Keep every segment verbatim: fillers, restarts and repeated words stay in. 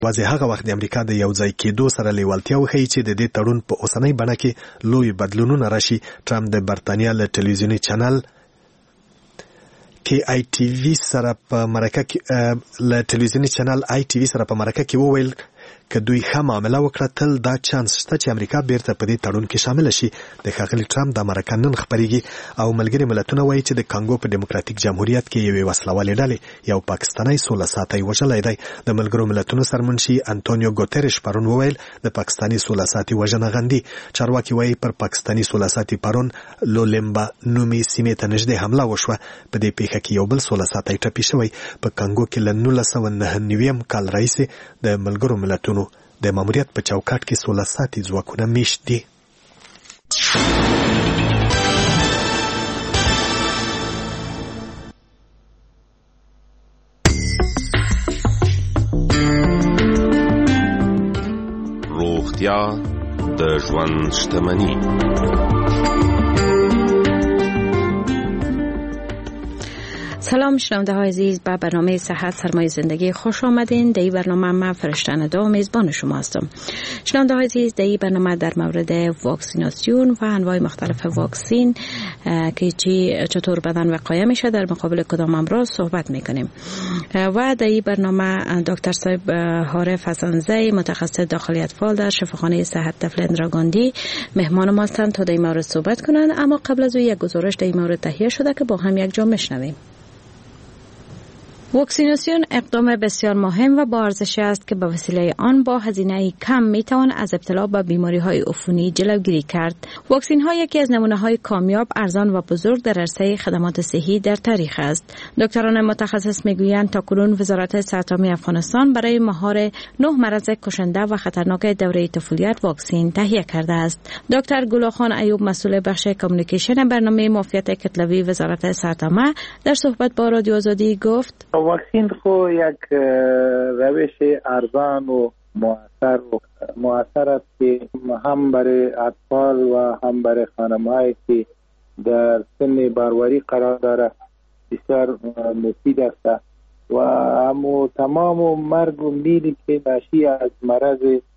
واځي هغه وخت د امریکا د یو ځای کېدو سره لیوالتیا وښیي چې د دې تړون په اوسنۍ بڼه کې لوی بدلونونه راشي. ټرمپ د برتانیا له ټلویزیوني چینل کې آی ټي وي سره په مرکه کې له ټلویزیوني چینل آی ټي وي سره په مرکه کې وویل که دوی ښه معامله وکړه تل دا چانس شته چې امریکا بیرته په دې تړون کې شامل شي. د ښاغلي ټرمپ د مرکه نن خبرېږي او ملګري ملتونه وایي چې د کانګو په ډیموکراتیک جمهوریت کې یوې وسلوالې ډلې یو پاکستانی سوله ساتي وژلی دی. د ملګرو ملتونو سرمنشي انټونیو ګوتریش پرون وویل د پاکستانی سوله ساتي وژنه غندي. چارواکي وایي پر پاکستانی سوله ساتي پرون لولمبا نومي سیمې ته نږدې حمله وشوه. په دې پیښه کې یو بل سوله ساتي ټپي شوی. په کانګو کې له نولس سوه نهه نوي کال راهیسې د ملګرو ملتونو د ماموریت په چوکاټ کې سوله ساتي ځواکونه میشت دي. روغتیا د ژوند شتمني. سلام شنونده های عزیز، به برنامه صحت سرمایه زندگی خوش آمدین. در این برنامه من فرشته ندا میزبان شما هستم. شنونده های عزیز، در این برنامه در مورد واکسیناسیون و انواع مختلف واکسین که چی چطور بدن وقایع میشه در مقابل کدام امراض صحبت میکنیم. و در این برنامه دکتر صاحب عارف حسن‌زی متخصص داخلی اطفال در شفاخانه صحت طفل اندراگاندی مهمان ما هستند تا در این مورد صحبت کنند. اما قبل از او یک گزارش در این مورد تهیه شده که با هم یک جا میشنویم. واکسیناسیون اقدام بسیار مهم و با ارزش است که به وسیله آن با هزینه کم میتوان از ابتلا به بیماری‌های عفونی جلوگیری کرد. واکسین‌ها یکی از نمونه‌های کامیاب، ارزان و بزرگ در عرصه خدمات صحی در تاریخ است. دکتران متخصص میگویند تاکنون وزارت صحت عامه افغانستان برای مهار نه مرض کشنده و خطرناک دوره طفولیت واکسین تهیه کرده است. دکتر گلاخان ایوب مسئول بخش کامیونیکیشن برنامه معافیت کتلوی وزارت صحت عامه در صحبت با رادیو آزادی گفت: واکسین خو یک روش ارزان و مؤثر و مؤثر است که هم برای اطفال و هم برای خانم‌هایی که در سن باروری قرار داره بسیار مفید است و هم تمام مرگ و میری که ناشی از مرض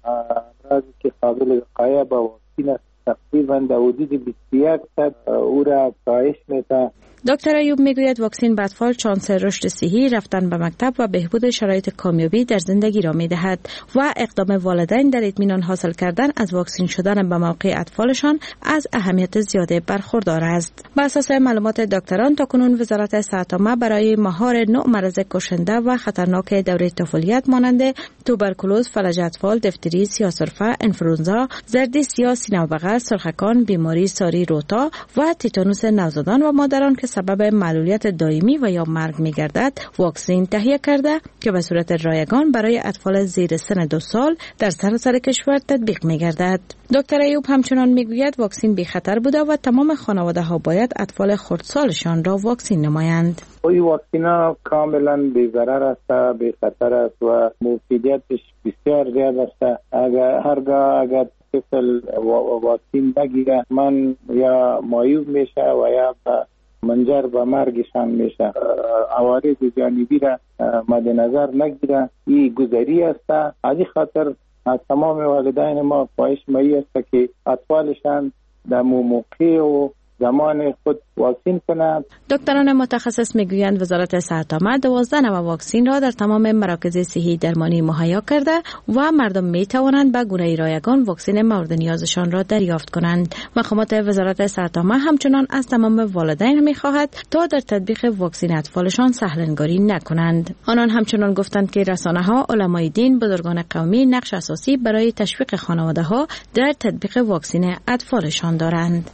امراضی که قابل وقایع با واکسین است تقریبا در حدود بیست و یک درصد او را کاهش می‌دهد. دکتر ایوب میگوید واکسین به اطفال شانس رشد صحی، رفتن به مکتب و بهبود شرایط کامیابی در زندگی را میدهد و اقدام والدین در اطمینان حاصل کردن از واکسین شدن به موقع اطفالشان از اهمیت زیاده برخوردار است. بر اساس معلومات دکتران تاکنون وزارت صحت عامه برای مهار نوع مرض کشنده و خطرناک دوره طفولیت مانند توبرکولوز، فلج اطفال، دفتری، سیاه‌سرفه، انفلوئنزا، زردی سیاه، سینه و بغل، سرخکان، بیماری ساری روتا و تیتانوس نوزادان و مادران که سبب معلولیت دائمی و یا مرگ می‌گردد واکسین تهیه کرده که به صورت رایگان برای اطفال زیر سن دو سال در سراسر کشور تطبیق می‌گردد. دکتر ایوب همچنان میگوید واکسین بی خطر بوده و تمام خانواده‌ها باید اطفال خردسالشان را واکسین نمایند. این واکسین‌ها کاملا بی ضرر است، بی خطر است و مفیدیتش بسیار زیاد است. اگر هرگاه اگر طفل واکسین نگیره من یا معیوب میشه و یا منجر به مرگشان میشه. عوارض جانبی را مد نظر نگیره این گذری است. از این خاطر از تمام والدین ما خواهش می است که اطفالشان در موقع و زمان خود واکسین کنند. دکتران متخصص میگویند وزارت صحت عامه دوازده نوع واکسین را در تمام مراکز صحی درمانی مهیا کرده و مردم می توانند به گونه رایگان واکسین مورد نیازشان را دریافت کنند. مقامات وزارت صحت عامه همچنان از تمام والدین می خواهد تا در تطبیق واکسین اطفالشان سهلنگاری نکنند. آنان همچنان گفتند که رسانه ها، علمای دین، بزرگان قومی نقش اساسی برای تشویق خانواده ها در تطبیق واکسین اطفالشان دارند.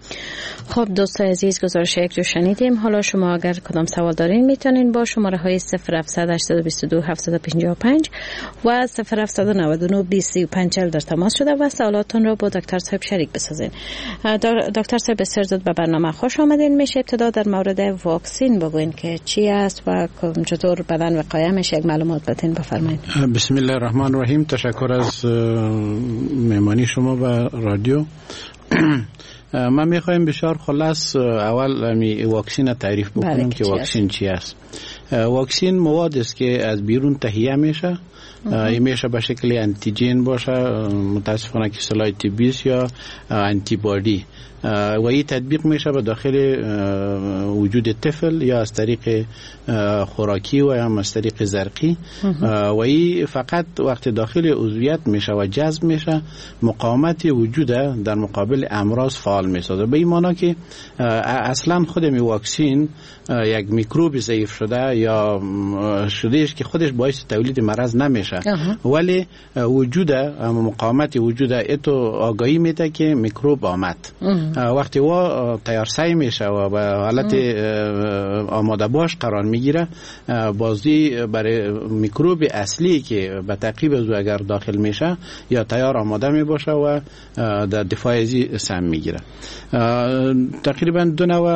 خب دوستای عزیز، گزارش یک جو شنیدیم. حالا شما اگر کدام سوال دارین میتونین با شماره های صفر هفتصد هشتصد و بیست و دو هفتصد و پنجاه و پنج و صفر هفتصد و نود و نه بیست و پنج در تماس شده و سوالاتون را با دکتر صاحب شریک بسازین. دکتر صاحب بسیار زود به برنامه خوش آمدین. میشه ابتدا در مورد واکسین بگوین که چی است و چطور بدن وقایع میشه، یک معلومات بدین بفرمایید. بسم الله الرحمن الرحیم. تشکر از مهمانی شما و رادیو. من میخوایم بسیار خلاص اول می واکسین تعریف بکنم که واکسین چی است. واکسین مواد است که از بیرون تهیه میشه، این میشه به شکل انتیجن باشه، متاسفانه که اصطلاح طبی است، یا آنتی بادی، و این تطبیق میشه به داخل وجود طفل یا از طریق خوراکی و یا از طریق زرقی، و این فقط وقت داخل عضویت میشه و جذب میشه مقاومت وجود در مقابل امراض فعال میسازه. به این معنی که اصلا خود می واکسین یک میکروب ضعیف شده یا شدهش که خودش باعث تولید مرض نمیشه، ولی وجود مقاومت وجود اتو آگاهی میده که میکروب آمد. وقتی و تیارسای میشه و به حالت آماده باش قرار میگیره، بازی برای میکروب اصلی که به تعقیب از اگر داخل میشه یا تیار آماده می باشه و در دفاع ازی سم میگیره. تقریبا دو نوع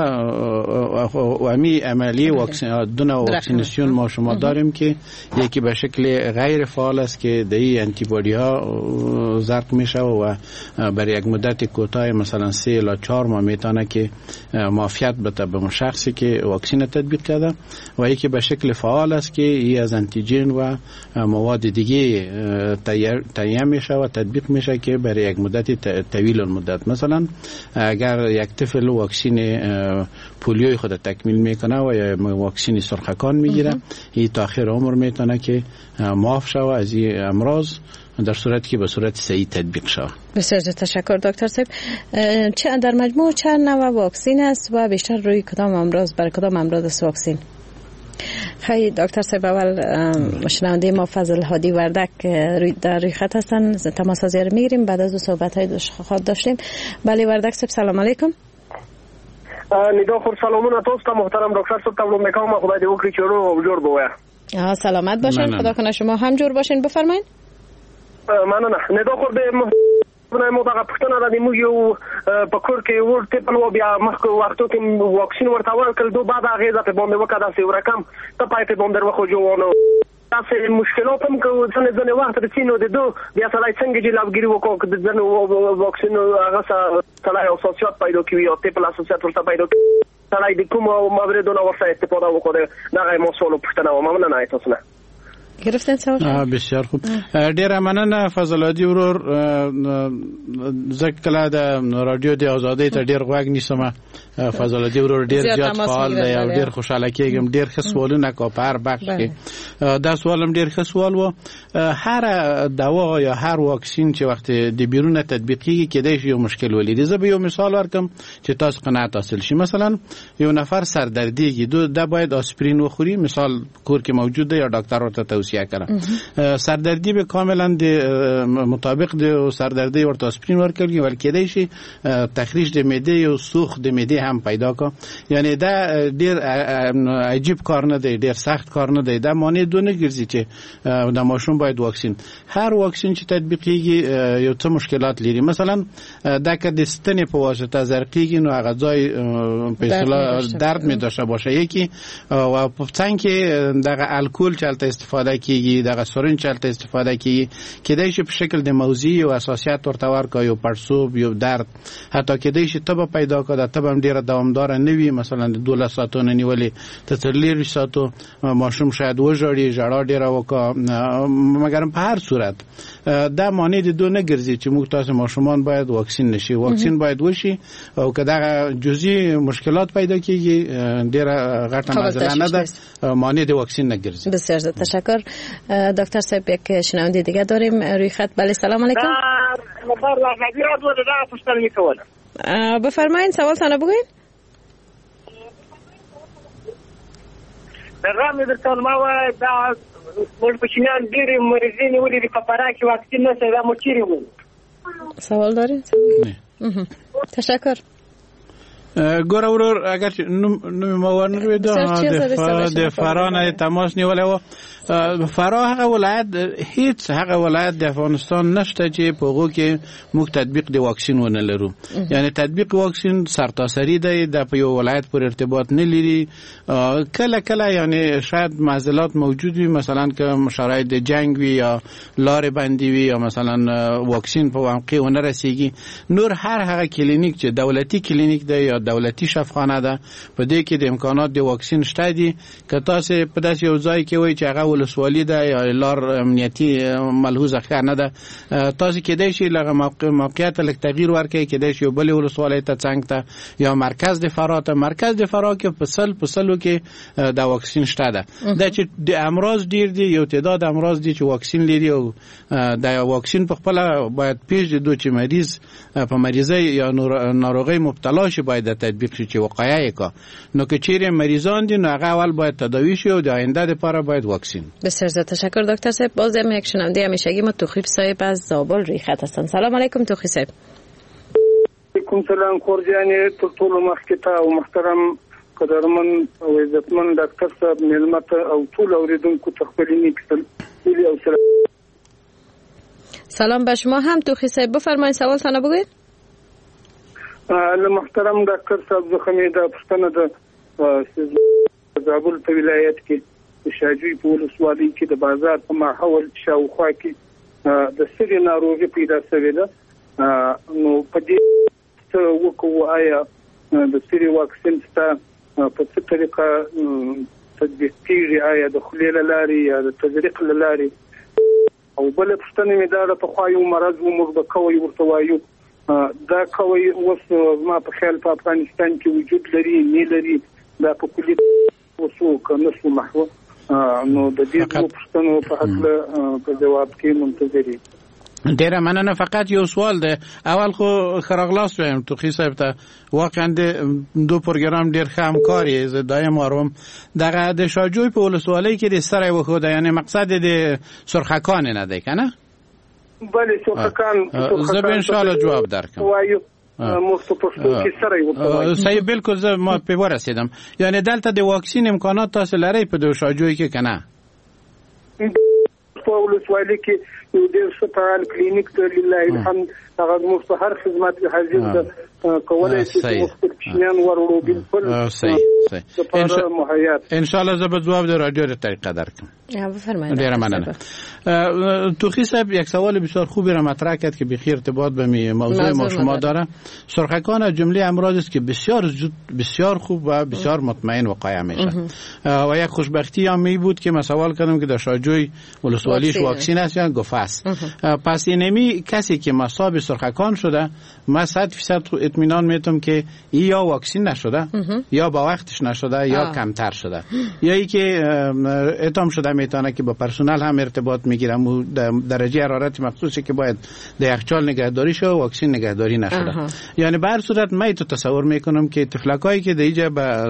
و امی عملی واکسن دو نوع واکسیناسیون ما شما داریم که یکی به شکل غیر فعال است که دی آنتی بادی ها زرق میشه و برای یک مدت کوتاه مثلا سه الی چهار ماه میتونه که معافیت بده به شخصی که واکسن تطبیق کرده، و یکی به شکل فعال است که ای از انتیجن و مواد دیگه تهیه میشه و تطبیق میشه که برای یک مدت طویل المدت، مثلا اگر یک طفل واکسن پولیوی خود تکمیل میکنه و یا واکسن سرخکان میگیره، این تا آخر عمر میتونه که معاف شوه از این امراض در صورتی که به صورت صحیح تطبیق شود. بسیار تشکر دکتر صاحب. چه در مجموع چند نوع واکسین است و بیشتر روی کدام امراض برای کدام امراض است واکسین؟ خیلی دکتر صاحب، اول شنونده ما فضل هادی وردک در روی خط هستن، تماس از ایره میگیریم بعد از دو صحبت های خود داشتیم. بله وردک صاحب، سلام علیکم. ندا خور سلامونه تاسو ته محترم ډاکټر صاحب، تاسو مې کومه خدای دې وکړي چې ورو جوړ بویا. ها سلامت باشین، خدا کنه شما هم جوړ باشین. بفرمایید. مننه. ندا خور به نه مو دا پښتنه د موږ یو په کور کې ورته په لو بیا مخکې وختو کې واکسین ورته ورکړل، دوه بعد هغه ځکه باندې وکړه چې ورکم ته پای په باندې ورخو جوړو تاسو مشکلات هم کو څنګه ځنه وخت د سینو د دو بیا سړی څنګه جلابګری وکړو د ځنه واکسین هغه سړی او اساسیات پیدا کوي او ته په اساسیات ورته پیدا سړی د کوم موردونو ورته استفاده وکړي دا غي مسولو پښتنه و ممنه نه تاسو نه گرفتن سوال. بسیار خوب. ډیر مننه فضل هادی ورور، زکه کله د رادیو د آزادۍ ته ډیر غوږ نیسم. فضل هادی ورور ډیر زیات فعال دی او ډیر خوشاله کېږم. ډیر ښه سوالونه کو په هر بخش کې. دا سوالم ډیر ښه سوال و. هر دوا یا هر واکسین چې وخت د بیرونه تطبیقي کېدای شي یو مشکل ولیدي. زه به یو مثال ورکم چې تاسو قناعت حاصل شي. مثلا یو نفر سردردی دو دا باید آسپرین وخوري، مثال کور کې موجود دی یا ډاکټر ورته توصیه کړه. سردردی به کاملا د مطابق د سردردی ورته آسپرین ورکړي، ول کېدای شي تخریج د معده او سوخت د معده هم پیدا کا. یعنی دا ډیر عجیب کار نه دی، ډیر سخت کار نه دی. دا معنی دونه ګرځي چې د ماشوم باید واکسین، هر واکسین چې تطبیقیږي یو څه مشکلات لري. مثلا دا که د ستنې په واسطه زرقیږي نو هغه ځای په اصطلاح درد می داشته باشه. یکی او په څنګه کې دغه الکل چلته استفاده کیږي، دغه سورین چلته استفاده کیږي، کېدای شي په شکل د موضوعي او اساسیات ورته ورکا، یو پړسوب یو درد، حتی کېدای شي تبه پیدا کړه، تبه هم ډیره دوامدار نه وي. مثلا د دوله ساعتونو نیولې ته تر لري ساتو ماشوم شاید وژړي، ژړا ډیره وکا، مګر په هر صورت دا معنی د دوه نه ګرځي چې موږ تاسو ماشومان باید واکسین نشي. واکسین باید وشي او که دا جزئی مشکلات پیدا کیږي ډیره غټه مسئله نه ده، معنی د واکسین نه ګرځي. بسیار زیاد تشکر. دکتر صاحب یک شنونده دیگه داریم روی خط. بله سلام علیکم. بفرمایید سوالتان بگوین. درام درته ما و دا موږ په چینان ډېر مریضې نیولې دي په فراه کې واکسین نشته، دا مو چیرې وو؟ سوال دارین؟ تشکر. ګوره ورور اگر نوم ما ورنوي د فراه نه تماس نیولې و، فراه هغه ولایت هیڅ هغه ولایت د افغانستان نشته چې په هغه کې موږ تطبیق د واکسین ونه لرو. یعنی تطبیق واکسین سرتاسری دی د په یو ولایت پر ارتباط نه لري. کله کله یعنی شاید معضلات موجود وي، مثلا که شرایط د جنگ وي یا لارې بندي وي یا مثلا واکسین په واقع ونه رسیږي. نور هر هغه کلینیک چې دولتي کلینیک دی یا دولتي شفاخانه ده په دې کې د امکانات د واکسین شته دي. که تاسو په داسې یو ځای کې وای چې هغه ولسوالي ده یا لار امنیتي ملحوظه ښه نه ده، تاسو کېدای شي لغه موقعیت لک تغییر ورکړي، کېدای شي بل ولسوالۍ ته څنګ ته یا مرکز د فراه ته مرکز د فراه کې په سل په سلو کې د واکسین شته ده. دا چې د امراض ډیر دي، یو تعداد امراض دي چې واکسین لري او د واکسین په خپل باید پیژدو چې مریض په مریضۍ یا ناروغۍ مبتلا شي باید تطبیق شي چې وقایع کا. نو که چیرې مریضان دي نو هغه اول باید تداوی شي او د آینده لپاره باید واکسین. بسیار زیاد تشکر دکتر صاحب. باز هم یک شنونده همیشگی ما توخی صاحب از زابل روی خط هستن. سلام علیکم توخی صاحب. علیکم سلام خورجانی ټول مخکته او محترم قدرمن او عزتمن ډاکټر صاحب ملمت او ټول اوریدونکو ته خپل نیکسل او سلام. سلام به شما هم توخی صاحب. بفرمایید سوال تان بگوید. له محترم ډاکټر صاحب زه خمیده پښتنه د زابل په ولایت کې د شاجوی په ولسوالۍ کې د بازار په ماحول شاوخوا کې د سړي ناروغي پیدا شوې ده. نو په دې څه وکړو؟ آیا د سړي واکسین ته په څه طریقه تطبیق کیږي؟ آیا د خولې له لارې یا د تزریق له لارې؟ او بل پښتنه مې دا په خو یو مرض و موږ به کوي ورته وایو دا کوي اوس ما په خیال په افغانستان کې وجود لري نه لري دا په کلی وسو کنه سو محو. نو د دې پښتنو په حق په جواب کې منتظر یم. ډیره مننه. فقط یو سوال ده. اول خو خرغلاس وایم توخی صاحب ته واقعا د دو پروګرام ډیر ښه همکاري زه دایم وروم. دغه د شاجوی په ولسوالۍ کې د سره وخو ده، یعنی مقصد د سرخکان نه ده کنه؟ بله سرخکان. زه به ان شاء الله جواب درکم. وایو مفتو پښتو کې سره یو صحیح بالکل. زه ما په ورسیدم. یعنی دلته د واکسین امکانات تاسو لري په د شاجوی کې کنه؟ په ولسوالۍ کې یو ډېر ښه فعال کلینیک ته لله الحمد هغه موږ په هر خدمات کې حاضر ده کولای شي چې مختلف شیان ورولو بالکل صحیح صحیح. ان شاء الله زه به جواب د رادیو د طریقه درکم. یا بفرمایید. ډیره مننه. توخی صاحب یک سوال بسیار خوبی را مطرح کرد که بخیر ارتباط به موضوع ما شما داره. سرخکان از جمله امراض است که بسیار بسیار خوب و بسیار مطمئن وقایع میشه و یک خوشبختی هم می بود که ما سوال کردم که در شاجوی ولسوالیش واکسین است یا گفت است. پس اینمی کسی که مصاب سرخکان شده ما صد درصد اطمینان میتونم که یا واکسین نشده یا با وقتش نشده یا کمتر شده یا ای که اتهام شده میتونه که با پرسنل هم ارتباط میگیرم و درجه حرارت مخصوصی که باید در یخچال نگهداری شه و واکسین نگهداری نشده. یعنی به هر صورت من تو تصور میکنم که تفلکایی که دیگه به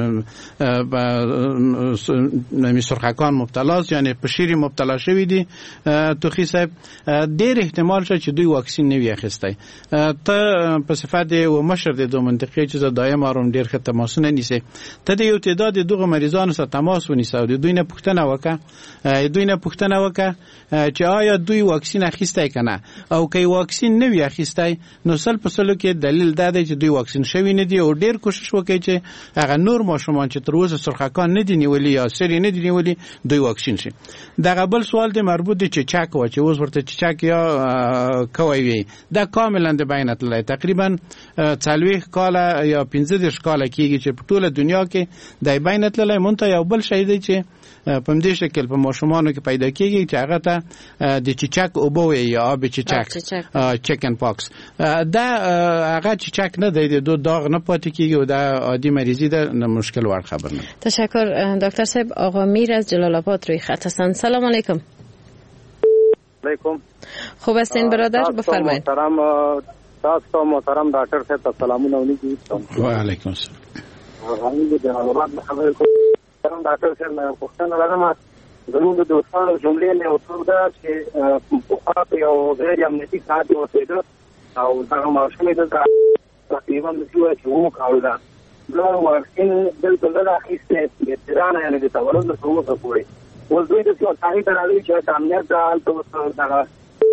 به سرخکان مبتلا است یعنی پشیری مبتلا شوی دی توخی صاحب ډیر احتمال شته چې دوی واکسین نه وي اخیستی. ته په صفت و مشر د دوه منطقې چې دایم اروم ډیر ښه تماسونه نیسي. ته د یو تعداد دغه مریضانو سره تماس ونیسه او دوی نه پوښتنه وکړه دوی نه پوښتنه وکړه چې آیا دوی واکسین اخیستی کنه او که واکسین نه وي اخیستی نو سل په سلو کې دلیل دا دی چې دوی واکسین شوی نه دي او ډیر کوشش وکړي چې هغه نور ماشومان چې تر اوسه سرخکان نه دي نیولي یا سری نه دي نیولي دوی واکسین شي. دغه بل سوال د مربوط دی چې چک و چې اوس ورته چک یا کوي وي دا کاملا د بیانات لای تقریبا څلوېښت کاله یا پنځه دېرش کاله کېږي چې په ټوله دنیا کې د بیانات لای مونته یو بل شی دی چې په دې شکل په ماشومانو کې پیدا کېږي چې هغه ته د چیچک اوبو یا آب چیچک چیکن پاکس دا هغه چیچک نه دی د داغ نه پاتې کېږي او دا عادي مریضی ده مشکل ور خبر نه. تشکر دکتر صاحب. آقا میر از جلال آباد روی خط هستند. سلام علیکم. علیکم. خوب هستین برادر؟ بفرمایید. محترم تاسو محترم ډاکټر صاحب سلامونه علیکم. و علیکم السلام. غوښتنه د اولاد خبرې کوم ډاکټر صاحب پوښتنه لرم زموږ د دوستانو جملې نه اوسو دا چې په خاطر یو غیر امنیتي کار دی اوسېده او دا ماشومې د تقریبا د یو چې وو کاوه دا واکسین د بلد اخیسته د تیرانه یعنی د تولد له څو پورې وزوی د څو ځای ته راځي چې امنیت حال ته دغه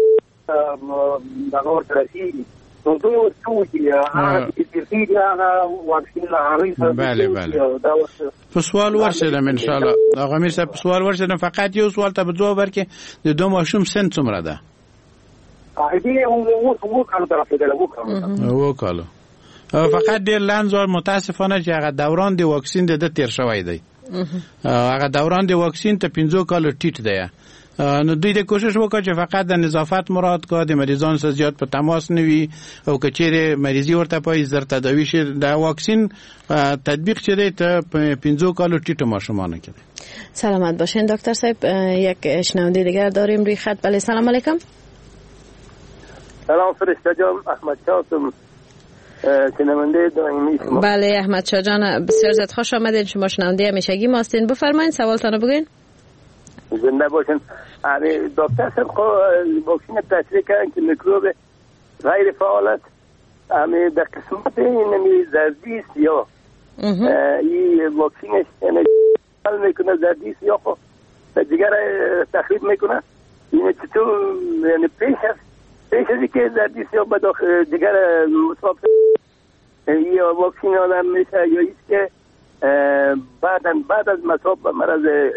دغه ورته رسېږي نو دوی اوس څه وکړي هغه چې ترتیب هغه واکسین له هغې سره بله بله په سوال ورسېدم انشاءالله آقا امیر صاحب په سوال ورسېدم فقط یو سوال ته به ځواب ورکړې د دو ماشوم سن څومره ده دې اوس اووه کالو ته رسېدلی اووه کالو اووه کالو فقط ډېر لنډ ځواب متاسفانه چې هغه دوران د واکسین د ده تېر شوی دی هغه دوران د واکسین ته پنځو کالو ټیټ دی نو دوی د کوشش وکړه چې فقط د نظافت مراعات کړه د مریضانو سره زیات په تماس نه وي او که چیرې مریضي ورته پای زر تداوی شي د واکسین تطبیق چې دی ته پنځو کالو ټیټو ماشومانو کې دی. سلامت باشین دکتر صاحب. یک شنونده دیگر داریم روی خط. بله سلام علیکم. سلام فرشته جان، احمد شاه هستم، شنونده دائمی شما. بله احمد شاه جان بسیار زیاد خوش آمدین، شما شنونده همیشگی ما هستین. بفرمایید سوالتون بگین. زنده باشین. آره دکتر صاحب خو واکسین تشریح کردن که میکروب غیر فعالت همه در قسمت اینمی زردی سیاه این واکسینش یعنی حل میکنه زردی سیاه خو دیگر تخریب میکنه. این چطور یعنی پیش از پیش ازی که زردی سیاه به داخل دیگر مصاب یا واکسین آدم میشه یا ایست که بعد بعد از مصاب مرض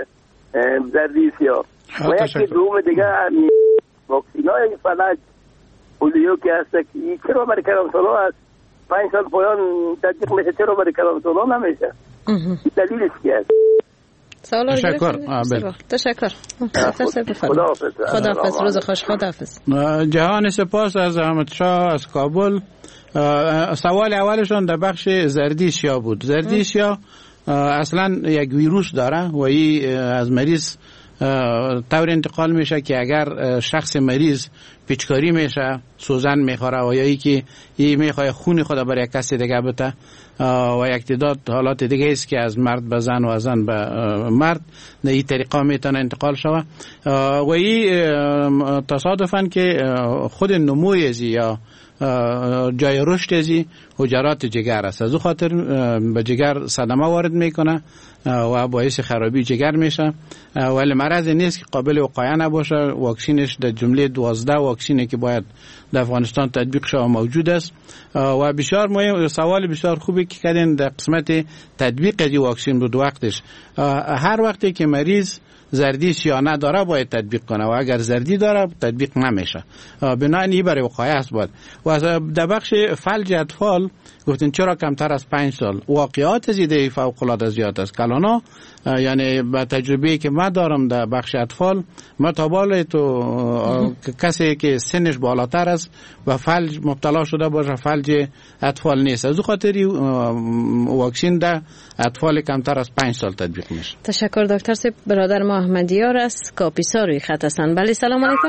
زردی سیاه و یکی دوم دیگه واکسین های فلج پولیو که هست که چرا برای کلام سالو هست پنج سال پایان تطبیق میشه چرا برای کلام سالو نمیشه دلیلش کی هست؟ تشکر. تشکر. خداحافظ. خداحافظ. روز خوش. خداحافظ. جهان سپاس از احمد شاه از کابل. سوال اولشون در بخش زردی سیاه بود. زردی سیاه اصلا یک ویروس داره و این از مریض طور انتقال میشه که اگر شخص مریض پیچکاری میشه سوزن میخوره و یا ای که این میخواه خون خود برای کسی دیگه بده و یک تعداد حالات دیگه است که از مرد به زن و از زن به مرد در این طریقه میتونه انتقال شوه و این تصادفاً که خود نموی ازی یا جای رشد ازی حجرات جگر است، از او خاطر به جگر صدمه وارد میکنه و باعث خرابی جگر میشه ولی مرض نیست که قابل وقایع نباشه. واکسینش در جمله دوازده واکسینی که باید در افغانستان تطبیق شود موجود است و بسیار مهم سوال بسیار خوبی که کردین در قسمت تطبیق از واکسین بود. وقتش هر وقتی که مریض زردی سیاه نداره باید تطبیق کنه و اگر زردی داره تطبیق نمیشه. بنابراین برای وقایع است باید. و در بخش فلج اطفال گفتین چرا کمتر از پنج سال واقعات زیاده فوق العاده زیاد است. کلانا یعنی با تجربه که من دارم در بخش اطفال ما تا بالا تو کسی که سنش بالاتر است و فلج مبتلا شده باشه فلج اطفال نیست. از خاطر واکسین در اطفال کمتر از پنج سال تطبیق میشه. تشکر دکتر صاحب. برادر ما احمدیار است کاپیسا روی خط هستند. بله سلام علیکم.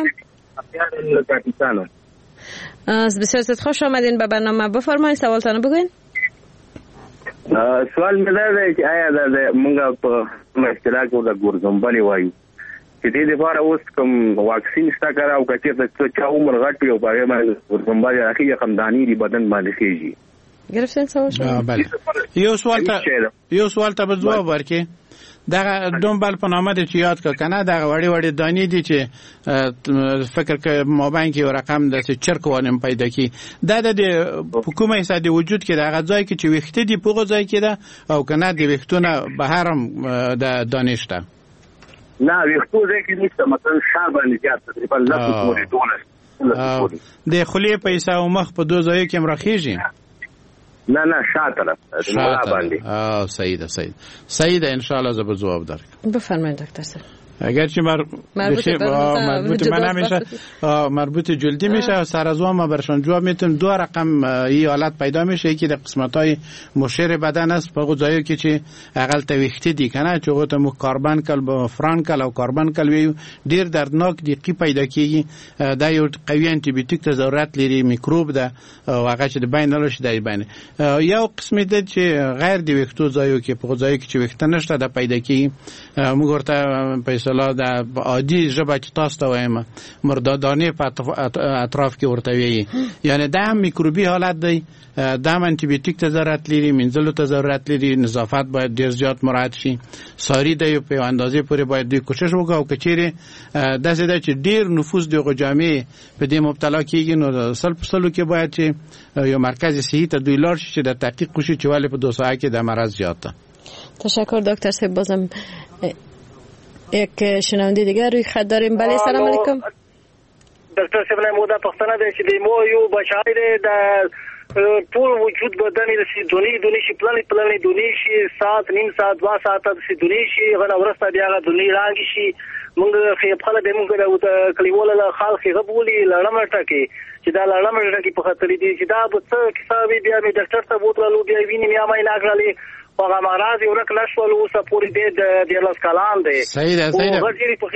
از بسیار زیاد خوش آمدین به برنامه. بفرمایید سوالتان بگوین. سوال مې دا چې آیا د موږ په اشتراک او د ګورزمبلې وایو چې دې لپاره اوس کوم واکسین شته کړه او کچې د چا عمر غټ وي او په هغه باندې ګورزمبلې اخی خمدانی دی بدن باندې کېږي. گرفتین سوال شما؟ بله. یو سوال ته یو سوال ته به ځواب ورکړي. دا دنبال په نامه د چې یاد کا کنه دا وړي وړي دانی دي چې فکر ک مابین کې رقم د چرک وانم پیدا کی دا د حکومت ساده وجود کې دا غځای کې چې وخت دي په غځای کې دا او کنه د وختونه بهرم د دانشته نه وختو دې کې نشته مثلا شابه نجات تقریبا لږ پورې دونه د خلی پیسې او مخ په دوه ځای کې مرخیږي. نه نه شاطره شاطره آه سیده سید سیده انشالله زب جواب دارم. بفرمایید دکتر صاحب. اگر چی مر مربوط مربوط من نمیشه مربوط جلدی میشه سر از ما برشان جواب میتونم. دو رقم این حالت پیدا میشه یکی در قسمت های مشیر بدن است په غذایی که چی اقل تویختی دی کنه چه وقت مو کاربن کل با فرانکل او کاربن کل ویو دیر دردناک دیقی پیدا کیږي دا یو قوی انتی بیوتیک ته ضرورت لري میکروب ده واقع چې د بین نلوش دی بین یو قسم ده چې غیر دی وختو ځایو کې په غذایی که چی وخت نشته د پیدا کیږي موږ ورته پیسې اصطلاح د عادي ژبه چې تاسو ته وایم مردادانه په اطراف کې ورته وي، یعنی دا هم میکروبي حالت دی، دا هم انټي ته ضرورت لري، منځلو ته ضرورت لري، نظافت باید ډیر زیات مراعات شي، ساری دی په اندازې پورې باید دوی کوشش وکړي او کچېرې داسې ده چې ډیر نفوس دغه جامعې په دې مبتلا کېږي نو سل په سلو کې باید چې یو مرکز صحی ته دوی لاړ شي چې د تحقیق وشي چې ولې په دو ساعه کې د مرض زیات ده. تشکر دکتر صاحب. بازم یک شنونده دیگر روی خط داریم. بله سلام علیکم دکتر صاحب. نه مودا پښتنه ده چې د مو یو بچای ده د ټول وجود بدن رسي دونی دونی شي پلان پلان دونی شي سات نیم سات وا سات د دونی شي غن ورسته بیا غ دونی رانګ شي موږ خې خپل د موږ د کلیوال له خلک غبولي لړمټه کې چې دا لړمټه کې په خطر دي چې دا په څه حساب بیا می ډاکټر ته بوتلو بیا ویني میا مې ناګړلې هغه مرض یو رک لښول او سپوري دې د لاس کلام دی. صحیح ده صحیح ده.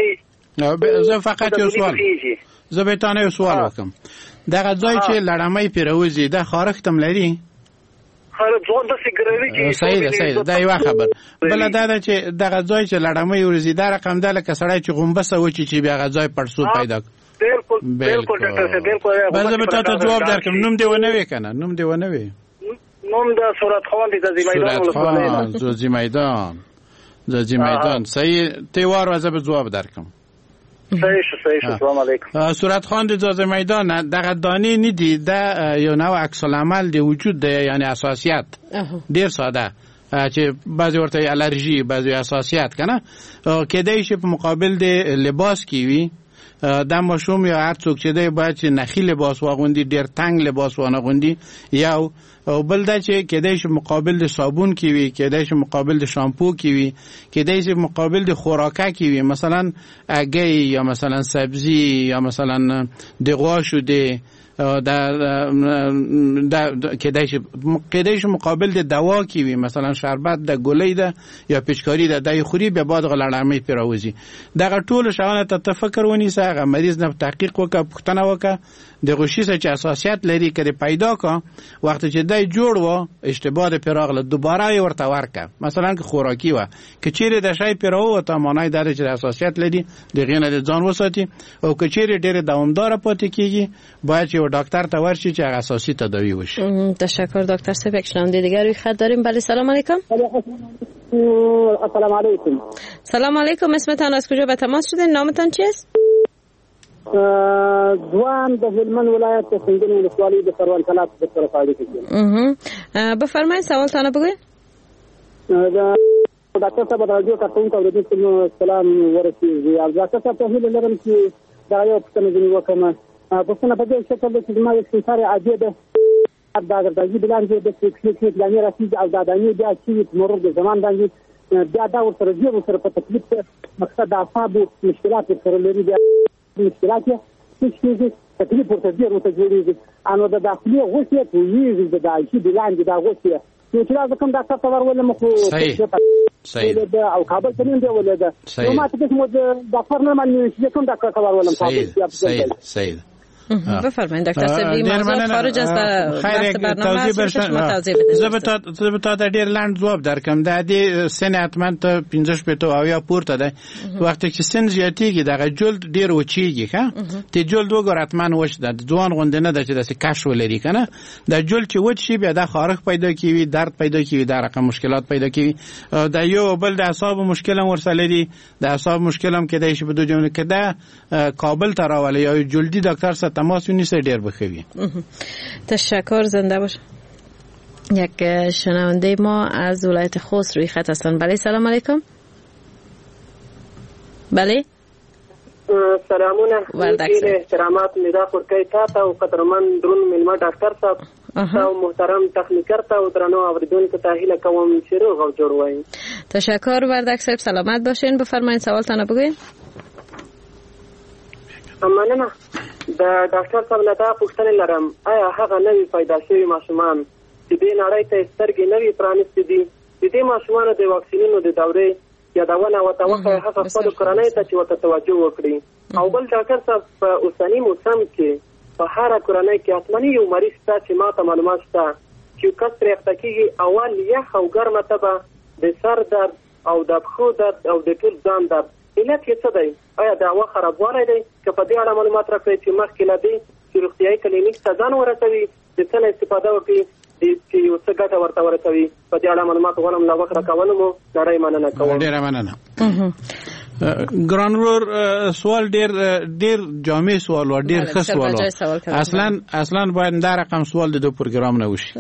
نو زه فقط یو سوال زه به تاسو یو سوال وکم. دغه ځای چې لړمای پیروزي د خارښ تم لري؟ خارښ ځون د سیګریټ کې صحیح ده صحیح ده. دا یو خبر. بل دا ده چې دغه ځای چې لړمای ورزي دا رقم ده لکه سړی چې غومبسه وچی چې بیا غځای پړسو پیدا بالکل بالکل ډاکټر صاحب بالکل. بل زه به تاسو جواب درکم. نوم دی ونه وی کنه نوم دی ونه وی نوم د سورت خان د زی میدان ولسوالۍ زوزی میدان زوزی میدان. صحیح تیوار وځه به جواب درکم. صحیح شو صحیح شو. السلام علیکم. سورت خان د زوزی میدان دغه دانی ندی د یو نوع عکس العمل دی وجود دی، یعنی اساسیت ډیر ساده چې بعضی ورته الرژی بعضی اساسیت کنه کېدای شي په مقابل د لباس کې وي. دا مشوم یا هر څوک چې دی باید چې نخی لباس واغوندي، ډیر تنگ لباس وانغوندي، یو او بل دا چې کېدای شي مقابل د صابون کې وي، کېدای شي مقابل د شامپو کې وي، کېدای شي مقابل د خوراکه کې وي، مثلا اگی یا مثلا سبزی یا مثلا د غوښو دی دا دا کېدای شي کېدای شي مقابل د دوا کې وي، مثلا شربت د ګولۍ ده یا پچکاری ده د خوري به بعد غلړامې پیروزي. دغه ټول شاونه ته تفکر ونیسه، هغه مریض نه تحقیق وکړه، پوښتنه وکړه د غشي څخه چې اساسیت لري کړي پیدا کا وخت چې دای جوړ و اشتباه د پیراغله دوباره ورته ورکا، مثلا که خوراکي و که چیرې د شای پیراو او ته معنی دار چې اساسیت لري دغه نه د ځان وساتي، او که چیرې ډېر دوامدار پاتې کیږي باید چې ډاکټر ته ورشي چې اساسي تداوی وشي. تشکر دکتر صاحب. یک شنونده دیگر روی خط داریم. بله سلام علیکم. السلام علیکم. سلام علیکم. اسمتان از کجا به تماس شدین؟ نامتان چیست؟ دوام د هلمند ولایت د سنگین ولسوالۍ د سروان کلات د طرف اړیکه کوي. بفرمایئ سوالتان بگوین. دا ډاکټر صاحب راځي تاسو ته د دې سلام ورسېږي. او ډاکټر صاحب ته هیله لرم چې دا یو څه نه وکړم. پښتنه په دې شکل چې ما یو څه سره عادي ده دا د دې بلان چې د فکر پلان راځي او دا د دې بیا چې مرور د زمان باندې بیا دا ورسره دی ورسره په تکلیف مقصد د اعصاب مشکلات سره لري، بیا مشکلات چې تکلیف ورته دی ورته جوړیږي. انو د داخلي غوښه تویږي د دایشي بلان د غوښه چې چې کوم ډاکټر ته ورول مخ صحیح او کابل ته نه ولده نو ما ته کوم ډاکټر نه مانی چې کوم ډاکټر ته ورولم کابل. صحیح صحیح. بفرمایید دکتر صاحب. موضوع خارج از بحث برنامه است. زه به تا ډیر لاند جواب درکم. د دې سن اتمن ته پنځه شپږ او یا پورته ده. وخت چې سن زیاتیږي دغه جلد ډیر وچیږي ښه ته جلد وګور اتمن وښ ده ځوان غوند نه ده چې داسې کش ولري کنه. د جلد چې وچ شي بیا د خارښ پیدا کیوي، درد پیدا کیوي، د رقم مشکلات پیدا کیوي. د یو بل د اعصاب مشکل هم ورسره لري. د اعصاب مشکل هم کېدای شي په دوه جمله کې ده کابل ته راولي یا جلدی ډاکټر سره تماس ونیسه ډیر بخوی. تشکر. زنده باش. یک شنونده ما از ولایت خوست روی خط هستن. بله سلام علیکم. بله سلامونه. احترامات میدا خورکای تا ته او قدرمن درون ملما ډاکټر صاحب او محترم تخنیکر ته او درنو اوریدونکو ته هیله کوم چې روغ او جوړ وای. تشکر وردک صاحب. سلامت باشین. بفرمایید سوالتان بگوین. مننه. د ډاکټر صاحب له تا پوښتنه لرم، آیا هغه نوی پیدا شوي ماشومان چې دې نړۍ ته سترګې نوی پرانیستې دي د دې ماشومانو د واکسینونو د دورې یادونه ورته وکړئ هغه خپلو کورنیو ته چې ورته توجه وکړي. او بل ډاکټر صاحب په اوسني موسم کې په هره کورنۍ کې حتمني یو مریض شته چې ما ته معلومات شته چې کس پرې اخته کېږي اول یخ او ګرمه تبه د سر درد او د پښو درد او د ټول ځان درد علت یې څه دی؟ آیا د هوا خرابوالی دی؟ که په دې اړه معلومات راکړئ چې مخکې له دې چې روغتیایي کلینیک ته ځان ورسوي د څه نه استفاده وکړي چې یو څه ګټه ورته ورسوي. په دې اړه معلومات غواړم له وخت راکولو مو ډېره مننه کوم. ډېره مننه. ګران ورور سوال ډېر ډېر جامع سوال و ډېر ښه سوال و. اصلا اصلا باید دا رقم سوال د دو پروګرام نه وشي.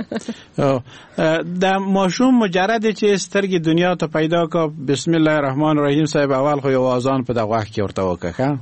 د ماشوم مجرد چې سترګې دنیا ته پیدا کا بسم الله الرحمن الرحیم صاحب اول خو یو اذان په دغه وخت کې ورته وکړه